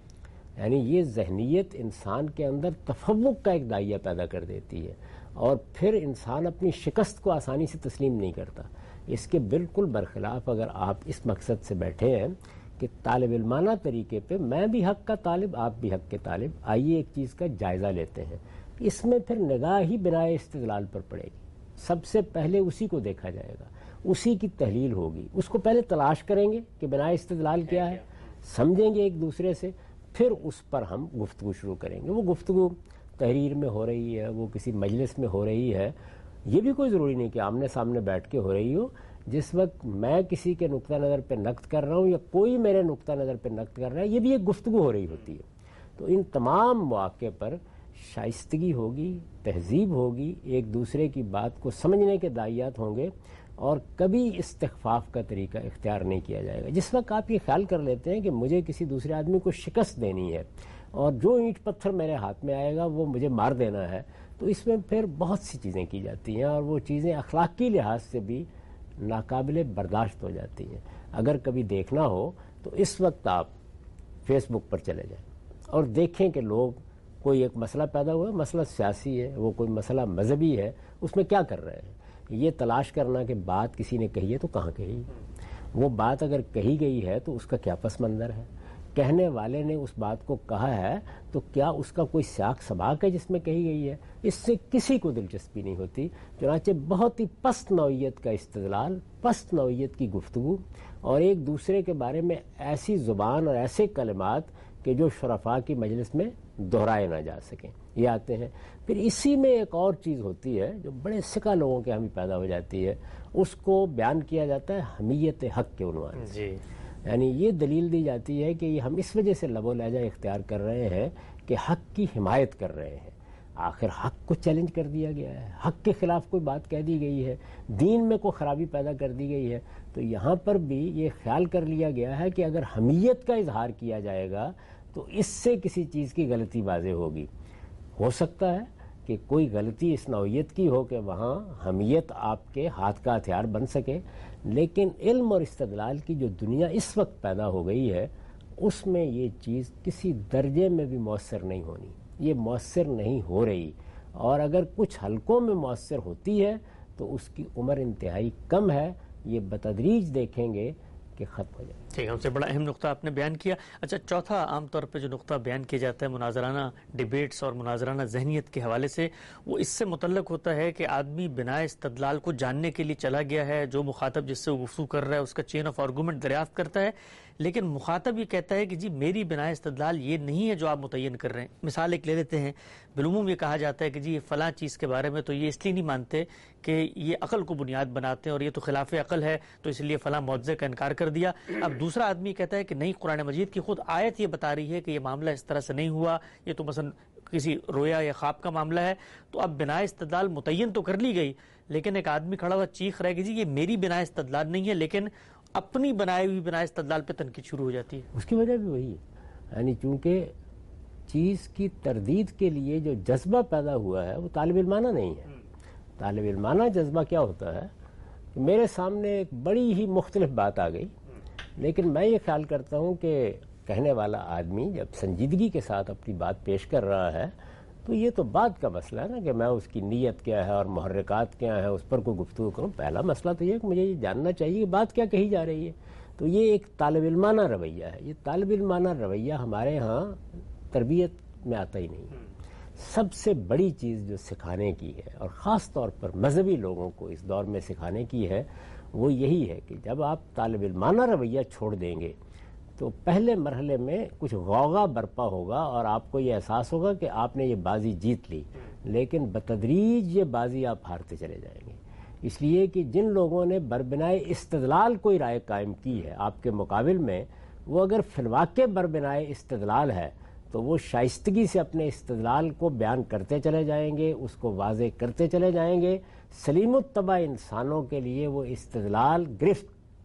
یعنی یہ ذہنیت انسان کے اندر تفوق کا ایک دائیہ پیدا کر دیتی ہے، اور پھر انسان اپنی شکست کو آسانی سے تسلیم نہیں کرتا۔ اس کے بالکل برخلاف اگر آپ اس مقصد سے بیٹھے ہیں کہ طالب علمانہ طریقے پہ میں بھی حق کا طالب، آپ بھی حق کے طالب، آئیے ایک چیز کا جائزہ لیتے ہیں، اس میں پھر نگاہ ہی بنا استدلال پر پڑے گی۔ سب سے پہلے اسی کو دیکھا جائے گا، اسی کی تحلیل ہوگی، اس کو پہلے تلاش کریں گے کہ بنا استدلال کیا ہے، سمجھیں گے ایک دوسرے سے، پھر اس پر ہم گفتگو شروع کریں گے۔ وہ گفتگو تحریر میں ہو رہی ہے، وہ کسی مجلس میں ہو رہی ہے، یہ بھی کوئی ضروری نہیں کہ آمنے سامنے بیٹھ کے ہو رہی ہو۔ جس وقت میں کسی کے نقطہ نظر پہ نقد کر رہا ہوں یا کوئی میرے نقطہ نظر پہ نقد کر رہا ہے، یہ بھی ایک گفتگو ہو رہی ہوتی ہے۔ تو ان تمام مواقع پر شائستگی ہوگی، تہذیب ہوگی، ایک دوسرے کی بات کو سمجھنے کے دائیات ہوں گے، اور کبھی استخفاف کا طریقہ اختیار نہیں کیا جائے گا۔ جس وقت آپ یہ خیال کر لیتے ہیں کہ مجھے کسی دوسرے آدمی کو شکست دینی ہے اور جو اینٹ پتھر میرے ہاتھ میں آئے گا وہ مجھے مار دینا ہے، تو اس میں پھر بہت سی چیزیں کی جاتی ہیں، اور وہ چیزیں اخلاقی لحاظ سے بھی ناقابل برداشت ہو جاتی ہیں۔ اگر کبھی دیکھنا ہو تو اس وقت آپ فیس بک پر چلے جائیں اور دیکھیں کہ لوگ، کوئی ایک مسئلہ پیدا ہوا ہے، مسئلہ سیاسی ہے، وہ کوئی مسئلہ مذہبی ہے، اس میں کیا کر رہے ہیں۔ یہ تلاش کرنا کہ بات کسی نے کہی ہے تو کہاں کہی، وہ بات اگر کہی گئی ہے تو اس کا کیا پس منظر ہے، کہنے والے نے اس بات کو کہا ہے تو کیا اس کا کوئی سیاق سباق ہے جس میں کہی گئی ہے۔ اس سے کسی کو دلچسپی نہیں ہوتی، چنانچہ بہت ہی پست نوعیت کا استدلال، پست نوعیت کی گفتگو، اور ایک دوسرے کے بارے میں ایسی زبان اور ایسے کلمات کہ جو شرفاء کی مجلس میں دہرائے نہ جا سکیں، یہ آتے ہیں۔ پھر اسی میں ایک اور چیز ہوتی ہے جو بڑے سکا لوگوں کے ہمیں پیدا ہو جاتی ہے، اس کو بیان کیا جاتا ہے حمیت حق کے عنوان سے۔ یعنی یہ دلیل دی جاتی ہے کہ یہ ہم اس وجہ سے لب و لہجہ اختیار کر رہے ہیں کہ حق کی حمایت کر رہے ہیں۔ آخر حق کو چیلنج کر دیا گیا ہے، حق کے خلاف کوئی بات کہہ دی گئی ہے، دین میں کوئی خرابی پیدا کر دی گئی ہے، تو یہاں پر بھی یہ خیال کر لیا گیا ہے کہ اگر حمیت کا اظہار کیا جائے گا تو اس سے کسی چیز کی غلطی واضح ہوگی۔ ہو سکتا ہے کہ کوئی غلطی اس نوعیت کی ہو کہ وہاں حمیت آپ کے ہاتھ کا ہتھیار بن سکے، لیکن علم اور استدلال کی جو دنیا اس وقت پیدا ہو گئی ہے اس میں یہ چیز کسی درجے میں بھی مؤثر نہیں ہونی، یہ مؤثر نہیں ہو رہی، اور اگر کچھ حلقوں میں مؤثر ہوتی ہے تو اس کی عمر انتہائی کم ہے، یہ بتدریج دیکھیں گے کہ ختم ہو جائے۔ ٹھیک ہے، ہم سے بڑا اہم نقطہ آپ نے بیان کیا۔ اچھا، چوتھا عام طور پہ جو نقطہ بیان کیا جاتا ہے مناظرانہ ڈیبیٹس اور مناظرانہ ذہنیت کے حوالے سے، وہ اس سے متعلق ہوتا ہے کہ آدمی بنا استدلال کو جاننے کے لیے چلا گیا ہے، جو مخاطب جس سے وہ گفتگو کر رہا ہے اس کا چین آف آرگومنٹ دریافت کرتا ہے، لیکن مخاطب یہ کہتا ہے کہ جی میری بنا استدلال یہ نہیں ہے جو آپ متعین کر رہے ہیں۔ مثال ایک لے لیتے ہیں، بالعموم یہ کہا جاتا ہے کہ جی فلاں چیز کے بارے میں تو یہ اس لیے نہیں مانتے کہ یہ عقل کو بنیاد بناتے ہیں اور یہ تو خلاف عقل ہے، تو اس لیے فلاں معجزے کا انکار کر دیا۔ اب دوسرا آدمی کہتا ہے کہ نہیں، قرآن مجید کی خود آیت یہ بتا رہی ہے کہ یہ معاملہ اس طرح سے نہیں ہوا، یہ تو مثلا کسی رویا یا خواب کا معاملہ ہے۔ تو اب بنا استدلال متعین تو کر لی گئی، لیکن ایک آدمی کھڑا ہوا چیخ رہا ہے کہ جی یہ میری بنا استدلال نہیں ہے، لیکن اپنی بنائی ہوئی بنا استدلال پہ تنقید شروع ہو جاتی ہے۔ اس کی وجہ بھی وہی ہے، یعنی چونکہ چیز کی تردید کے لیے جو جذبہ پیدا ہوا ہے وہ طالب علمانہ نہیں ہے۔ طالب علمانہ جذبہ کیا ہوتا ہے کہ میرے سامنے ایک بڑی ہی مختلف بات آ گئی، لیکن میں یہ خیال کرتا ہوں کہ کہنے والا آدمی جب سنجیدگی کے ساتھ اپنی بات پیش کر رہا ہے تو یہ تو بات کا مسئلہ ہے نا کہ میں اس کی نیت کیا ہے اور محرکات کیا ہیں اس پر کوئی گفتگو کروں. پہلا مسئلہ تو یہ ہے کہ مجھے یہ جاننا چاہیے کہ بات کیا کہی جا رہی ہے. تو یہ ایک طالب علمانہ رویہ ہے. یہ طالب علمانہ رویہ ہمارے ہاں تربیت میں آتا ہی نہیں ہے. سب سے بڑی چیز جو سکھانے کی ہے اور خاص طور پر مذہبی لوگوں کو اس دور میں سکھانے کی ہے وہ یہی ہے کہ جب آپ طالب علمانہ رویہ چھوڑ دیں گے تو پہلے مرحلے میں کچھ غوغا برپا ہوگا اور آپ کو یہ احساس ہوگا کہ آپ نے یہ بازی جیت لی، لیکن بتدریج یہ بازی آپ ہارتے چلے جائیں گے. اس لیے کہ جن لوگوں نے بربنائے استدلال کوئی رائے قائم کی ہے آپ کے مقابل میں، وہ اگر فی الواقع بربنائے استدلال ہے تو وہ شائستگی سے اپنے استدلال کو بیان کرتے چلے جائیں گے، اس کو واضح کرتے چلے جائیں گے. سلیم الطبع انسانوں کے لیے وہ استدلال گرفت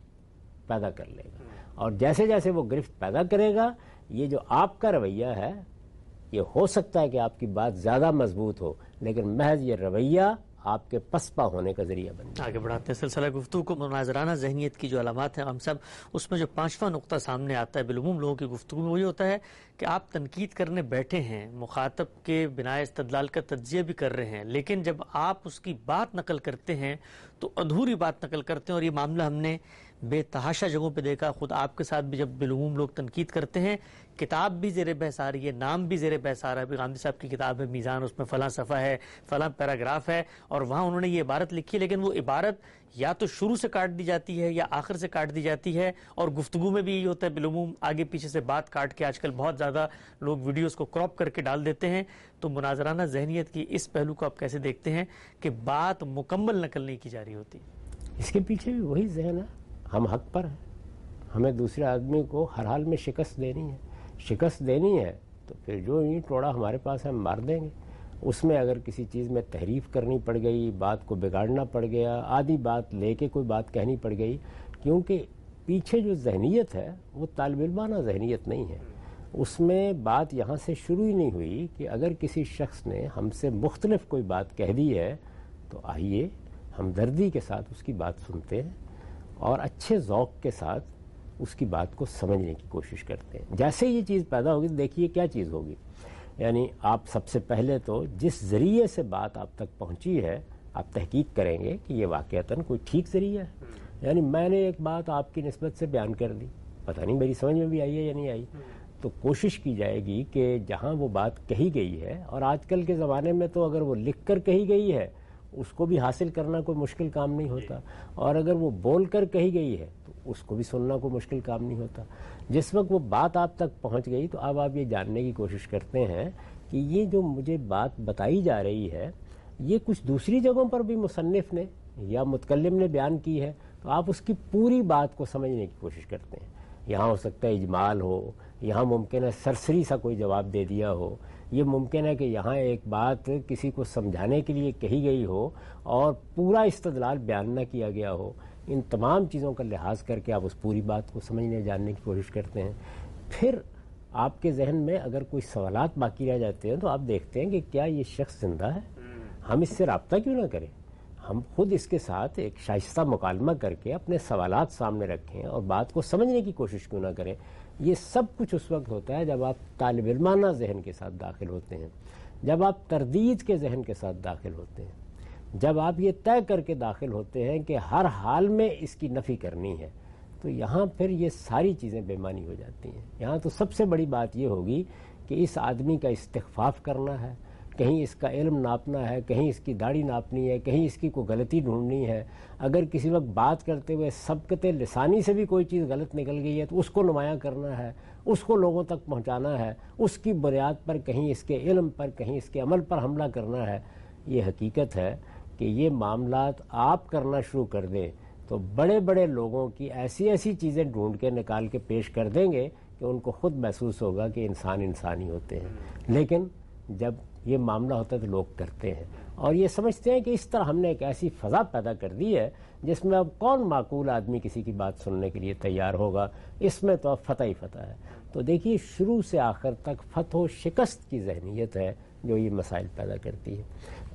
پیدا کر لے گا، اور جیسے جیسے وہ گرفت پیدا کرے گا یہ جو آپ کا رویہ ہے یہ ہو سکتا ہے کہ آپ کی بات زیادہ مضبوط ہو، لیکن محض یہ رویہ آپ کے پسپا ہونے کا ذریعہ بن جائے. آگے بڑھاتے ہیں سلسلہ گفتگو کو. مناظرانہ ذہنیت کی جو علامات ہیں ہم سب اس میں جو 5واں نقطہ سامنے آتا ہے بالعموم لوگوں کی گفتگو میں وہ یہ ہوتا ہے کہ آپ تنقید کرنے بیٹھے ہیں، مخاطب کے بنا استدلال کا تجزیہ بھی کر رہے ہیں، لیکن جب آپ اس کی بات نقل کرتے ہیں تو ادھوری بات نقل کرتے ہیں. اور یہ معاملہ ہم نے بے تحاشا جگہوں پہ دیکھا. خود آپ کے ساتھ بھی جب بالعموم لوگ تنقید کرتے ہیں، کتاب بھی زیر بحث آ رہی ہے، نام بھی زیر بحث آ رہا ہے. ابھی غامدی صاحب کی کتاب ہے میزان، اس میں فلاں صفحہ ہے، فلاں پیراگراف ہے، اور وہاں انہوں نے یہ عبارت لکھی، لیکن وہ عبارت یا تو شروع سے کاٹ دی جاتی ہے یا آخر سے کاٹ دی جاتی ہے. اور گفتگو میں بھی یہی ہوتا ہے، بالعموم آگے پیچھے سے بات کاٹ کے آج کل بہت زیادہ لوگ ویڈیوز کو کراپ کر کے ڈال دیتے ہیں. تو مناظرانہ ذہنیت کی اس پہلو کو آپ کیسے دیکھتے ہیں کہ بات مکمل نقل نہیں کی جا رہی ہوتی؟ اس کے پیچھے بھی وہی ذہن ہے، ہم حق پر ہیں، ہمیں دوسرے آدمی کو ہر حال میں شکست دینی ہے. شکست دینی ہے تو پھر جو اینٹ ٹوڑا ہمارے پاس ہے ہم مار دیں گے. اس میں اگر کسی چیز میں تحریف کرنی پڑ گئی، بات کو بگاڑنا پڑ گیا، آدھی بات لے کے کوئی بات کہنی پڑ گئی، کیونکہ پیچھے جو ذہنیت ہے وہ طالب علمانہ ذہنیت نہیں ہے. اس میں بات یہاں سے شروع ہی نہیں ہوئی کہ اگر کسی شخص نے ہم سے مختلف کوئی بات کہہ دی ہے تو آئیے ہمدردی کے ساتھ اس کی بات سنتے ہیں اور اچھے ذوق کے ساتھ اس کی بات کو سمجھنے کی کوشش کرتے ہیں. جیسے یہ چیز پیدا ہوگی دیکھیے کیا چیز ہوگی. یعنی آپ سب سے پہلے تو جس ذریعے سے بات آپ تک پہنچی ہے آپ تحقیق کریں گے کہ یہ واقعتاً کوئی ٹھیک ذریعہ ہے. یعنی میں نے ایک بات آپ کی نسبت سے بیان کر دی، پتہ نہیں میری سمجھ میں بھی آئی ہے یا نہیں آئی، تو کوشش کی جائے گی کہ جہاں وہ بات کہی گئی ہے، اور آج کل کے زمانے میں تو اگر وہ لکھ کر کہی گئی ہے اس کو بھی حاصل کرنا کوئی مشکل کام نہیں ہوتا، اور اگر وہ بول کر کہی گئی ہے تو اس کو بھی سننا کوئی مشکل کام نہیں ہوتا. جس وقت وہ بات آپ تک پہنچ گئی تو اب آپ یہ جاننے کی کوشش کرتے ہیں کہ یہ جو مجھے بات بتائی جا رہی ہے یہ کچھ دوسری جگہوں پر بھی مصنف نے یا متکلم نے بیان کی ہے، تو آپ اس کی پوری بات کو سمجھنے کی کوشش کرتے ہیں. یہاں ہو سکتا ہے اجمال ہو، یہاں ممکن ہے سرسری سا کوئی جواب دے دیا ہو، یہ ممکن ہے کہ یہاں ایک بات کسی کو سمجھانے کے لیے کہی گئی ہو اور پورا استدلال بیان نہ کیا گیا ہو. ان تمام چیزوں کا لحاظ کر کے آپ اس پوری بات کو سمجھنے جاننے کی کوشش کرتے ہیں. پھر آپ کے ذہن میں اگر کوئی سوالات باقی رہ جاتے ہیں تو آپ دیکھتے ہیں کہ کیا یہ شخص زندہ ہے، ہم اس سے رابطہ کیوں نہ کریں، ہم خود اس کے ساتھ ایک شائستہ مکالمہ کر کے اپنے سوالات سامنے رکھیں اور بات کو سمجھنے کی کوشش کیوں نہ کریں. یہ سب کچھ اس وقت ہوتا ہے جب آپ طالب علمانہ ذہن کے ساتھ داخل ہوتے ہیں، جب آپ تردید کے ذہن کے ساتھ داخل ہوتے ہیں، جب آپ یہ طے کر کے داخل ہوتے ہیں کہ ہر حال میں اس کی نفی کرنی ہے، تو یہاں پھر یہ ساری چیزیں بے معنی ہو جاتی ہیں. یہاں تو سب سے بڑی بات یہ ہوگی کہ اس آدمی کا استخفاف کرنا ہے، کہیں اس کا علم ناپنا ہے، کہیں اس کی داڑھی ناپنی ہے، کہیں اس کی کوئی غلطی ڈھونڈنی ہے. اگر کسی وقت بات کرتے ہوئے سبقت لسانی سے بھی کوئی چیز غلط نکل گئی ہے تو اس کو نمایاں کرنا ہے، اس کو لوگوں تک پہنچانا ہے، اس کی بنیاد پر کہیں اس کے علم پر کہیں اس کے عمل پر حملہ کرنا ہے. یہ حقیقت ہے کہ یہ معاملات آپ کرنا شروع کر دیں تو بڑے بڑے لوگوں کی ایسی ایسی چیزیں ڈھونڈ کے نکال کے پیش کر دیں گے کہ ان کو خود محسوس ہوگا کہ انسان انسانی ہوتے ہیں. لیکن جب یہ معاملہ ہوتا ہے تو لوگ کرتے ہیں اور یہ سمجھتے ہیں کہ اس طرح ہم نے ایک ایسی فضا پیدا کر دی ہے جس میں اب کون معقول آدمی کسی کی بات سننے کے لیے تیار ہوگا، اس میں تو اب فتح ہی فتح ہے. تو دیکھیے شروع سے آخر تک فتح و شکست کی ذہنیت ہے جو یہ مسائل پیدا کرتی ہے.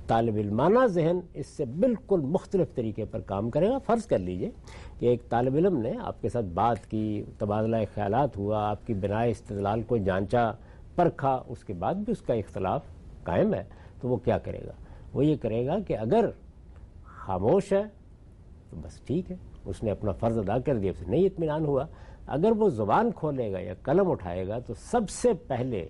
طالب علمانہ ذہن اس سے بالکل مختلف طریقے پر کام کرے گا. فرض کر لیجئے کہ ایک طالب علم نے آپ کے ساتھ بات کی, تبادلہ خیالات ہوا, آپ کی بناء استدلال کو جانچا پرکھا, اس کے بعد بھی اس کا اختلاف قائم ہے, تو وہ کیا کرے گا؟ وہ یہ کرے گا کہ اگر خاموش ہے تو بس ٹھیک ہے, اس نے اپنا فرض ادا کر دیا, اسے نہیں اطمینان ہوا. اگر وہ زبان کھولے گا یا قلم اٹھائے گا تو سب سے پہلے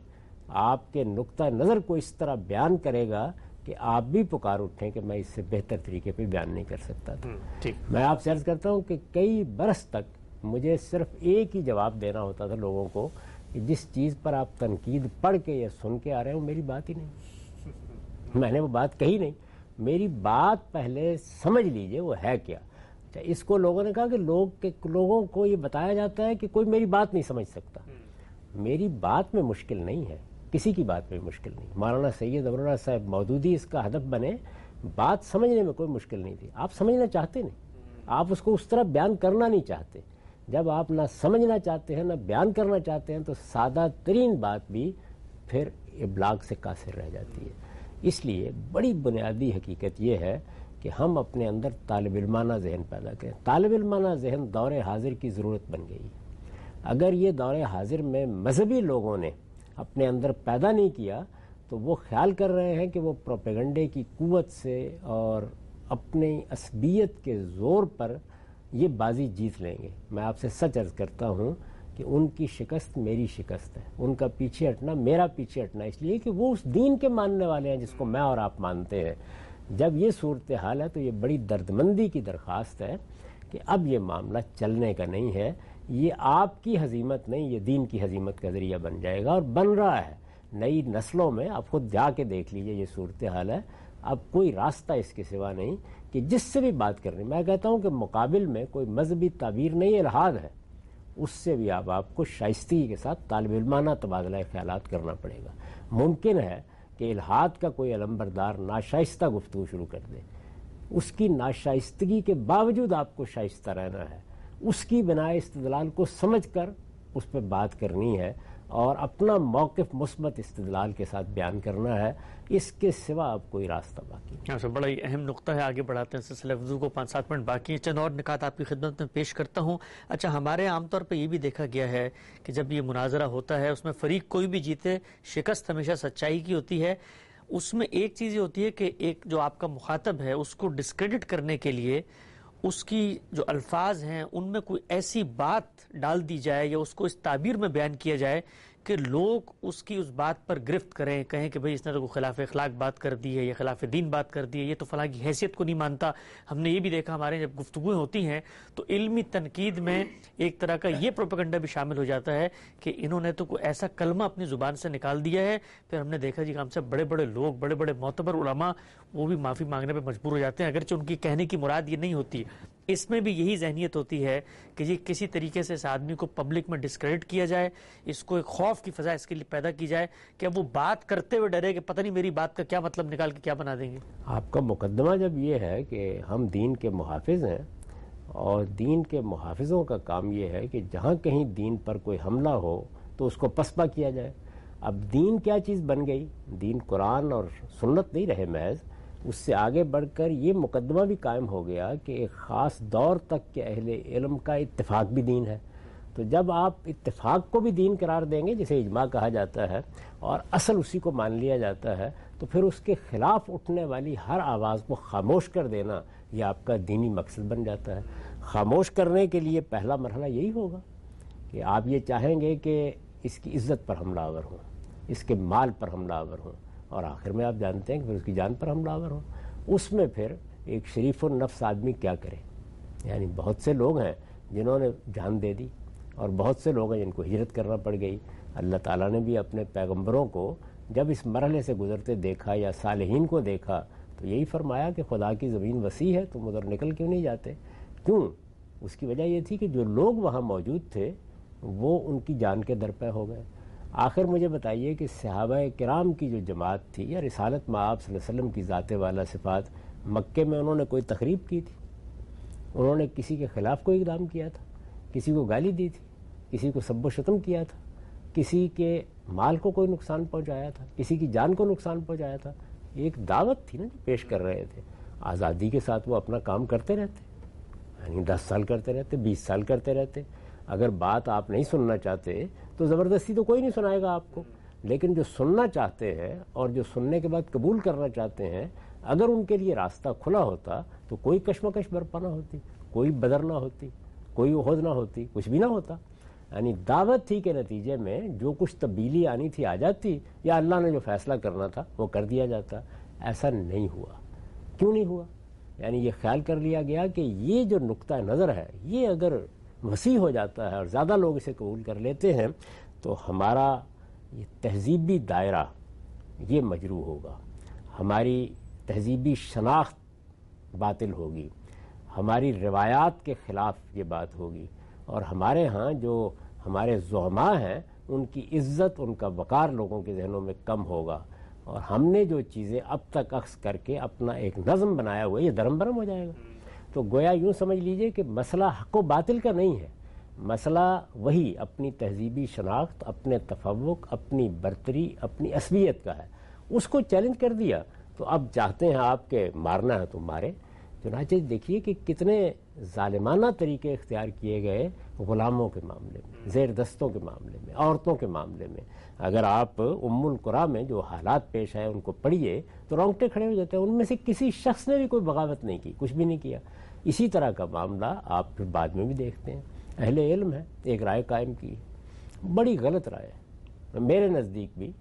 آپ کے نقطہ نظر کو اس طرح بیان کرے گا کہ آپ بھی پکار اٹھیں کہ میں اس سے بہتر طریقے پہ بیان نہیں کر سکتا تھا. میں آپ سے عرض کرتا ہوں کہ کئی برس تک مجھے صرف ایک ہی جواب دینا ہوتا تھا لوگوں کو کہ جس چیز پر آپ تنقید پڑھ کے یا سن کے آ رہے ہو میری بات ہی نہیں, میں نے وہ بات کہی نہیں, میری بات پہلے سمجھ لیجئے وہ ہے کیا. اچھا, اس کو لوگوں نے کہا کہ لوگوں کو یہ بتایا جاتا ہے کہ کوئی میری بات نہیں سمجھ سکتا. میری بات میں مشکل نہیں ہے, کسی کی بات میں مشکل نہیں. مولانا سید ابوالرحمٰن صاحب مودودی اس کا ہدف بنے, بات سمجھنے میں کوئی مشکل نہیں تھی. آپ سمجھنا چاہتے نہیں, آپ اس کو اس طرح بیان کرنا نہیں چاہتے. جب آپ نہ سمجھنا چاہتے ہیں نہ بیان کرنا چاہتے ہیں تو سادہ ترین بات بھی پھر ابلاغ سے قاصر رہ جاتی ہے. اس لیے بڑی بنیادی حقیقت یہ ہے کہ ہم اپنے اندر طالب علمانہ ذہن پیدا کریں. طالب علمانہ ذہن دور حاضر کی ضرورت بن گئی. اگر یہ دور حاضر میں مذہبی لوگوں نے اپنے اندر پیدا نہیں کیا تو وہ خیال کر رہے ہیں کہ وہ پروپیگنڈے کی قوت سے اور اپنی عصبیت کے زور پر یہ بازی جیت لیں گے. میں آپ سے سچ عرض کرتا ہوں کہ ان کی شکست میری شکست ہے, ان کا پیچھے ہٹنا میرا پیچھے ہٹنا, اس لیے کہ وہ اس دین کے ماننے والے ہیں جس کو میں اور آپ مانتے ہیں. جب یہ صورتحال ہے تو یہ بڑی دردمندی کی درخواست ہے کہ اب یہ معاملہ چلنے کا نہیں ہے. یہ آپ کی ہزیمت نہیں, یہ دین کی ہزیمت کا ذریعہ بن جائے گا, اور بن رہا ہے. نئی نسلوں میں آپ خود جا کے دیکھ لیجئے یہ صورتحال ہے. اب کوئی راستہ اس کے سوا نہیں کہ جس سے بھی بات کرنی, میں کہتا ہوں کہ مقابل میں کوئی مذہبی تعبیر نہیں, الحاد ہے, اس سے بھی آپ کو شائستگی کے ساتھ طالب علمانہ تبادلہ خیالات کرنا پڑے گا. ممکن ہے کہ الحاد کا کوئی علمبردار ناشائستہ گفتگو شروع کر دے, اس کی ناشائستگی کے باوجود آپ کو شائستہ رہنا ہے, اس کی بناء استدلال کو سمجھ کر اس پہ بات کرنی ہے اور اپنا موقف مثبت استدلال کے ساتھ بیان کرنا ہے. اس کے سوا اب کوئی راستہ باقی نہیں. بڑا ہی اہم نقطہ ہے, آگے بڑھاتے ہیں سلسلہ وضو کو. 5-7 منٹ باقی ہیں, چند اور نکات آپ کی خدمت میں پیش کرتا ہوں. اچھا, ہمارے عام طور پہ یہ بھی دیکھا گیا ہے کہ جب یہ مناظرہ ہوتا ہے اس میں فریق کوئی بھی جیتے, شکست ہمیشہ سچائی کی ہوتی ہے. اس میں ایک چیز یہ ہوتی ہے کہ ایک جو آپ کا مخاطب ہے اس کو ڈسکریڈٹ کرنے کے لیے اس کی جو الفاظ ہیں ان میں کوئی ایسی بات ڈال دی جائے یا اس کو اس تعبیر میں بیان کیا جائے کہ لوگ اس کی اس بات پر گرفت کریں, کہیں کہ بھئی اس نے تو خلاف اخلاق بات کر دی ہے یا خلاف دین بات کر دی ہے, یہ تو فلاں کی حیثیت کو نہیں مانتا. ہم نے یہ بھی دیکھا ہمارے جب گفتگویں ہوتی ہیں تو علمی تنقید میں ایک طرح کا یہ پروپیگنڈا بھی شامل ہو جاتا ہے کہ انہوں نے تو کوئی ایسا کلمہ اپنی زبان سے نکال دیا ہے. پھر ہم نے دیکھا جی کہ ہم سے بڑے بڑے لوگ, بڑے بڑے معتبر علماء, وہ بھی معافی مانگنے پہ مجبور ہو جاتے ہیں, اگرچہ ان کی کہنے کی مراد یہ نہیں ہوتی. اس میں بھی یہی ذہنیت ہوتی ہے کہ یہ کسی طریقے سے اس آدمی کو پبلک میں ڈسکریڈٹ کیا جائے, اس کو ایک خوف کی فضا اس کے لیے پیدا کی جائے کہ اب وہ بات کرتے ہوئے ڈرے کہ پتہ نہیں میری بات کا کیا مطلب نکال کے کیا بنا دیں گے. آپ کا مقدمہ جب یہ ہے کہ ہم دین کے محافظ ہیں اور دین کے محافظوں کا کام یہ ہے کہ جہاں کہیں دین پر کوئی حملہ ہو تو اس کو پسپا کیا جائے. اب دین کیا چیز بن گئی؟ دین قرآن اور سنت نہیں رہے محض, اس سے آگے بڑھ کر یہ مقدمہ بھی قائم ہو گیا کہ ایک خاص دور تک کے اہل علم کا اتفاق بھی دین ہے. تو جب آپ اتفاق کو بھی دین قرار دیں گے, جسے اجماع کہا جاتا ہے, اور اصل اسی کو مان لیا جاتا ہے, تو پھر اس کے خلاف اٹھنے والی ہر آواز کو خاموش کر دینا یہ آپ کا دینی مقصد بن جاتا ہے. خاموش کرنے کے لیے پہلا مرحلہ یہی ہوگا کہ آپ یہ چاہیں گے کہ اس کی عزت پر حملہ آور ہوں, اس کے مال پر حملہ آور ہوں, اور آخر میں آپ جانتے ہیں کہ پھر اس کی جان پر حملہ آور ہوں. اس میں پھر ایک شریف النفس آدمی کیا کرے؟ یعنی بہت سے لوگ ہیں جنہوں نے جان دے دی اور بہت سے لوگ ہیں جن کو ہجرت کرنا پڑ گئی. اللہ تعالیٰ نے بھی اپنے پیغمبروں کو جب اس مرحلے سے گزرتے دیکھا یا صالحین کو دیکھا تو یہی فرمایا کہ خدا کی زمین وسیع ہے, تم ادھر نکل کیوں نہیں جاتے؟ کیوں؟ اس کی وجہ یہ تھی کہ جو لوگ وہاں موجود تھے وہ ان کی جان کے درپے ہو گئے. آخر مجھے بتائیے کہ صحابہ کرام کی جو جماعت تھی یا رسالت مآب صلی اللہ علیہ وسلم کی ذات والا صفات, مکے میں انہوں نے کوئی تقریب کی تھی؟ انہوں نے کسی کے خلاف کوئی اقدام کیا تھا؟ کسی کو گالی دی تھی؟ کسی کو سب و شتم کیا تھا؟ کسی کے مال کو کوئی نقصان پہنچایا تھا؟ کسی کی جان کو نقصان پہنچایا تھا؟ ایک دعوت تھی نا جو پیش کر رہے تھے. آزادی کے ساتھ وہ اپنا کام کرتے رہتے, یعنی 10 سال کرتے رہتے, 20 سال کرتے رہتے. اگر بات آپ نہیں سننا چاہتے تو زبردستی تو کوئی نہیں سنائے گا آپ کو, لیکن جو سننا چاہتے ہیں اور جو سننے کے بعد قبول کرنا چاہتے ہیں, اگر ان کے لیے راستہ کھلا ہوتا تو کوئی کشمکش برپا نہ ہوتی, کوئی بدر نہ ہوتی, کوئی عہد نہ ہوتی, کچھ بھی نہ ہوتا. یعنی دعوت تھی کہ نتیجے میں جو کچھ تبدیلی آنی تھی آ جاتی, یا اللہ نے جو فیصلہ کرنا تھا وہ کر دیا جاتا. ایسا نہیں ہوا. کیوں نہیں ہوا؟ یعنی یہ خیال کر لیا گیا کہ یہ جو نقطہ نظر ہے یہ اگر وسیع ہو جاتا ہے اور زیادہ لوگ اسے قبول کر لیتے ہیں تو ہمارا یہ تہذیبی دائرہ یہ مجروح ہوگا, ہماری تہذیبی شناخت باطل ہوگی, ہماری روایات کے خلاف یہ بات ہوگی, اور ہمارے ہاں جو ہمارے زعماء ہیں ان کی عزت, ان کا وقار لوگوں کے ذہنوں میں کم ہوگا, اور ہم نے جو چیزیں اب تک اخذ کر کے اپنا ایک نظم بنایا ہوا ہے یہ درم برم ہو جائے گا. تو گویا یوں سمجھ لیجئے کہ مسئلہ حق و باطل کا نہیں ہے, مسئلہ وہی اپنی تہذیبی شناخت, اپنے تفوق, اپنی برتری, اپنی عصبیت کا ہے. اس کو چیلنج کر دیا تو اب چاہتے ہیں آپ کے مارنا ہے تو مارے. چنانچہ دیکھیے کہ کتنے ظالمانہ طریقے اختیار کیے گئے غلاموں کے معاملے میں, زیر دستوں کے معاملے میں, عورتوں کے معاملے میں. اگر آپ ام القریٰ میں جو حالات پیش آئے ان کو پڑھیے تو رونگٹے کھڑے ہو جاتے ہیں. ان میں سے کسی شخص نے بھی کوئی بغاوت نہیں کی, کچھ بھی نہیں کیا. اسی طرح کا معاملہ آپ پھر بعد میں بھی دیکھتے ہیں. اہل علم ہے, ایک رائے قائم کی, بڑی غلط رائے ہے, میرے نزدیک بھی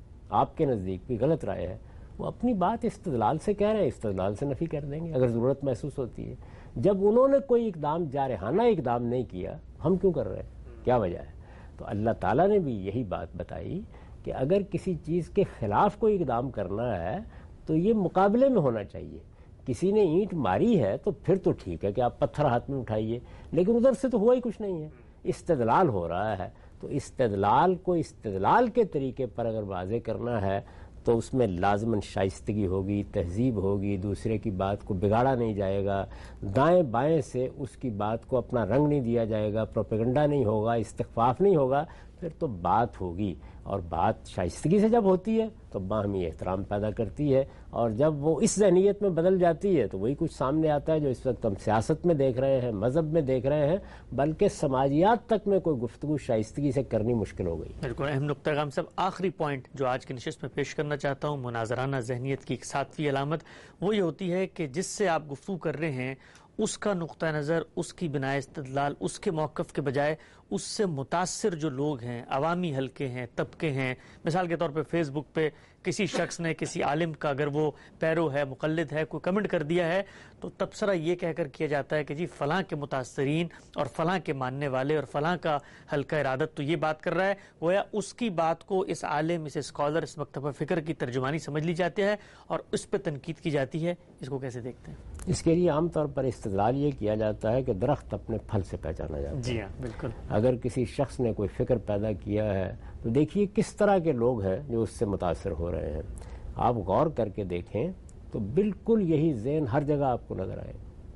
آپ کے نزدیک بھی غلط رائے ہے. وہ اپنی بات استدلال سے کہہ رہے ہیں, استدلال سے نفی کر دیں گے اگر ضرورت محسوس ہوتی ہے. جب انہوں نے کوئی اقدام جارحانہ اقدام نہیں کیا, ہم کیوں کر رہے ہیں, کیا وجہ ہے؟ تو اللہ تعالیٰ نے بھی یہی بات بتائی کہ اگر کسی چیز کے خلاف کوئی اقدام کرنا ہے تو یہ مقابلے میں ہونا چاہیے. کسی نے اینٹ ماری ہے تو پھر تو ٹھیک ہے کہ آپ پتھر ہاتھ میں اٹھائیے, لیکن ادھر سے تو ہوا ہی کچھ نہیں ہے, استدلال ہو رہا ہے. تو استدلال کو استدلال کے طریقے پر اگر واضح کرنا ہے تو اس میں لازماً شائستگی ہوگی, تہذیب ہوگی, دوسرے کی بات کو بگاڑا نہیں جائے گا, دائیں بائیں سے اس کی بات کو اپنا رنگ نہیں دیا جائے گا, پروپیگنڈا نہیں ہوگا, استخفاف نہیں ہوگا, پھر تو بات ہوگی. اور بات شائستگی سے جب ہوتی ہے تو باہمی احترام پیدا کرتی ہے, اور جب وہ اس ذہنیت میں بدل جاتی ہے تو وہی کچھ سامنے آتا ہے جو اس وقت ہم سیاست میں دیکھ رہے ہیں, مذہب میں دیکھ رہے ہیں, بلکہ سماجیات تک میں کوئی گفتگو شائستگی سے کرنی مشکل ہو گئی. بالکل اہم نقطہ غام صاحب. آخری پوائنٹ جو آج کی نشست میں پیش کرنا چاہتا ہوں, مناظرانہ ذہنیت کی ایک ساتویں علامت وہ یہ ہوتی ہے کہ جس سے آپ گفتگو کر رہے ہیں اس کا نقطہ نظر, اس کی بناء استدلال, اس کے موقف کے بجائے اس سے متاثر جو لوگ ہیں, عوامی حلقے ہیں, طبقے ہیں. مثال کے طور پہ فیس بک پہ کسی شخص نے کسی عالم کا اگر وہ پیرو ہے, مقلد ہے, کوئی کمنٹ کر دیا ہے تو تبصرہ یہ کہہ کر کیا جاتا ہے کہ جی فلاں کے متاثرین اور فلاں کے ماننے والے اور فلاں کا حلقہ ارادت تو یہ بات کر رہا ہے, گویا اس کی بات کو اس عالم, اس اسکالر, اس مکتبہ فکر کی ترجمانی سمجھ لی جاتی ہے اور اس پہ تنقید کی جاتی ہے. اس کو کیسے دیکھتے ہیں؟ اس کے لیے عام طور پر استدلال یہ کیا جاتا ہے کہ درخت اپنے پھل سے پہچانا جاتا ہے. جی ہاں بالکل. اگر کسی شخص نے کوئی فکر پیدا کیا ہے تو دیکھیے کس طرح کے لوگ ہیں جو اس سے متاثر ہو رہے ہیں. آپ غور کر کے دیکھیں تو بالکل یہی ذہن ہر جگہ آپ کو نظر آئے.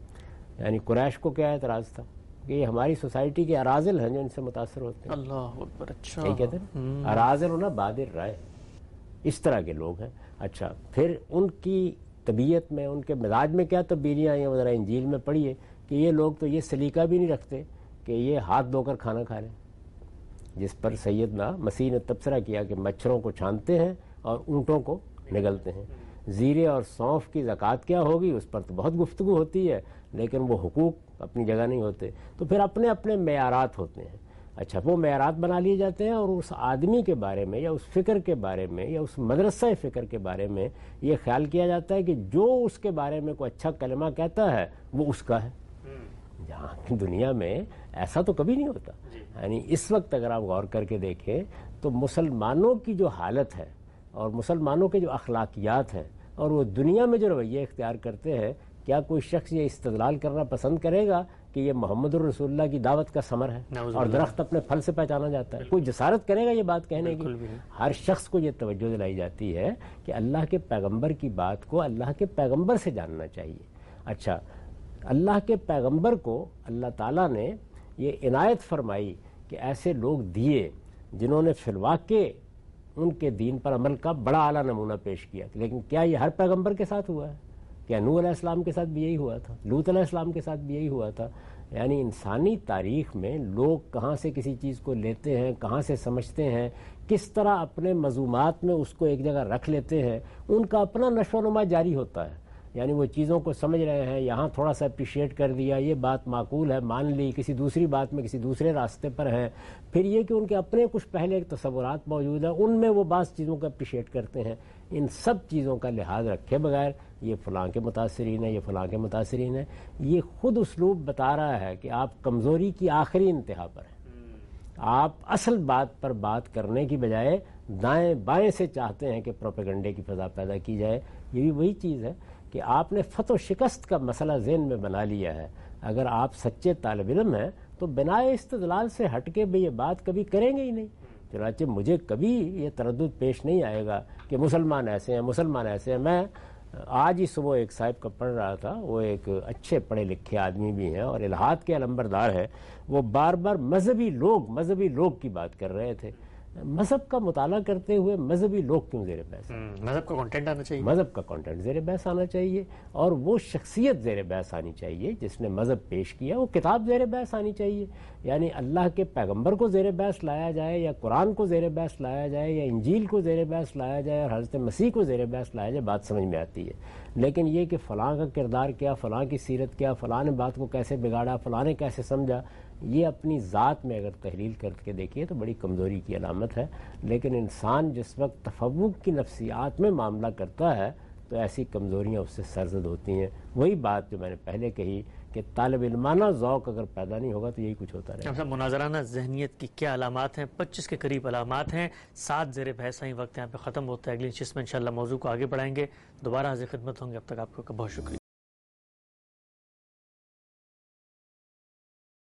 یعنی قریش کو کیا اعتراض تھا کہ یہ ہماری سوسائٹی کے اراذل ہیں جو ان سے متاثر ہوتے ہیں. اللہ اکبر. اچھا صحیح کہتے ہیں, اراذل ہونا بادر رائے, اس طرح کے لوگ ہیں. اچھا پھر ان کی طبیعت میں, ان کے مزاج میں کیا تبدیلیاں آئی ہیں, ذرا انجیل میں پڑھیے کہ یہ لوگ تو یہ سلیقہ بھی نہیں رکھتے کہ یہ ہاتھ دھو کر کھانا کھا لیں, جس پر سیدنا مسیح نے تبصرہ کیا کہ مچھروں کو چھانتے ہیں اور اونٹوں کو نگلتے ہیں. زیرے اور سونف کی زکوٰۃ کیا ہوگی اس پر تو بہت گفتگو ہوتی ہے, لیکن وہ حقوق اپنی جگہ نہیں ہوتے. تو پھر اپنے اپنے معیارات ہوتے ہیں. اچھا وہ معیارات بنا لیے جاتے ہیں اور اس آدمی کے بارے میں یا اس فکر کے بارے میں یا اس مدرسہ فکر کے بارے میں یہ خیال کیا جاتا ہے کہ جو اس کے بارے میں کوئی اچھا کلمہ کہتا ہے وہ اس کا ہے, جہاں دنیا میں ایسا تو کبھی نہیں ہوتا. یعنی اس وقت اگر آپ غور کر کے دیکھیں تو مسلمانوں کی جو حالت ہے اور مسلمانوں کے جو اخلاقیات ہیں اور وہ دنیا میں جو رویے اختیار کرتے ہیں, کیا کوئی شخص یہ استدلال کرنا پسند کرے گا کہ یہ محمد الرسول اللہ کی دعوت کا ثمر ہے اور درخت اپنے پھل سے پہچانا جاتا ہے؟ کوئی جسارت کرے گا یہ بات کہنے کی؟ ہر شخص کو یہ توجہ دلائی جاتی ہے کہ اللہ کے پیغمبر کی بات کو اللہ کے پیغمبر سے جاننا چاہیے. اچھا اللہ کے پیغمبر کو اللہ تعالیٰ نے یہ عنایت فرمائی کہ ایسے لوگ دیے جنہوں نے فی الواقع ان کے دین پر عمل کا بڑا اعلیٰ نمونہ پیش کیا. لیکن کیا یہ ہر پیغمبر کے ساتھ ہوا ہے؟ کیا نوح علیہ السلام کے ساتھ بھی یہی ہوا تھا؟ لوط علیہ السلام کے ساتھ بھی یہی ہوا تھا؟ یعنی انسانی تاریخ میں لوگ کہاں سے کسی چیز کو لیتے ہیں، کہاں سے سمجھتے ہیں، کس طرح اپنے مضمومات میں اس کو ایک جگہ رکھ لیتے ہیں، ان کا اپنا نشو و نما جاری ہوتا ہے. یعنی وہ چیزوں کو سمجھ رہے ہیں، یہاں تھوڑا سا اپریشیٹ کر دیا، یہ بات معقول ہے مان لی، کسی دوسری بات میں کسی دوسرے راستے پر ہیں. پھر یہ کہ ان کے اپنے کچھ پہلے تصورات موجود ہیں، ان میں وہ بعض چیزوں کو اپریشیٹ کرتے ہیں. ان سب چیزوں کا لحاظ رکھے بغیر یہ فلاں کے متاثرین ہیں، یہ فلاں کے متاثرین ہیں، یہ خود اسلوب بتا رہا ہے کہ آپ کمزوری کی آخری انتہا پر ہیں. آپ اصل بات پر بات کرنے کی بجائے دائیں بائیں سے چاہتے ہیں کہ پروپیگنڈے کی فضا پیدا کی جائے. یہ بھی وہی چیز ہے کہ آپ نے فتح و شکست کا مسئلہ ذہن میں بنا لیا ہے. اگر آپ سچے طالب علم ہیں تو بنا استدلال سے ہٹ کے بھی یہ بات کبھی کریں گے ہی نہیں. چنانچہ مجھے کبھی یہ تردد پیش نہیں آئے گا کہ مسلمان ایسے ہیں، مسلمان ایسے ہیں. میں آج ہی صبح ایک صاحب کا پڑھ رہا تھا، وہ ایک اچھے پڑھے لکھے آدمی بھی ہیں اور الہاد کے علمبردار ہیں. وہ بار بار مذہبی لوگ کی بات کر رہے تھے. مذہب کا مطالعہ کرتے ہوئے مذہبی لوگ کیوں زیر بحث؟ مذہب کا کانٹینٹ آنا چاہیے، مذہب کا کانٹینٹ زیر بحث آنا چاہیے، اور وہ شخصیت زیر بحث آنی چاہیے جس نے مذہب پیش کیا. وہ کتاب زیر بحث آنی چاہیے. یعنی اللہ کے پیغمبر کو زیر بحث لایا جائے، یا قرآن کو زیر بحث لایا جائے، یا انجیل کو زیر بحث لایا جائے اور حضرت مسیح کو زیر بحث لایا جائے، بات سمجھ میں آتی ہے. لیکن یہ کہ فلاں کا کردار کیا، فلاں کی سیرت کیا، فلاں نے بات کو کیسے بگاڑا، فلاں نے کیسے سمجھا، یہ اپنی ذات میں اگر تحلیل کر کے دیکھیے تو بڑی کمزوری کی علامت ہے. لیکن انسان جس وقت تفوق کی نفسیات میں معاملہ کرتا ہے تو ایسی کمزوریاں اس سے سرزد ہوتی ہیں. وہی بات جو میں نے پہلے کہی کہ طالب علمانہ ذوق اگر پیدا نہیں ہوگا تو یہی کچھ ہوتا رہے گا. مناظرانہ ذہنیت کی کیا علامات ہیں؟ 25 کے قریب علامات ہیں، 7 زیر بحث ہیں. وقت یہاں پہ ختم ہوتا ہے. اگلی نشست میں انشاءاللہ موضوع کو آگے بڑھائیں گے. دوبارہ حاضر خدمت ہوں گے. اب تک آپ کا بہت شکریہ.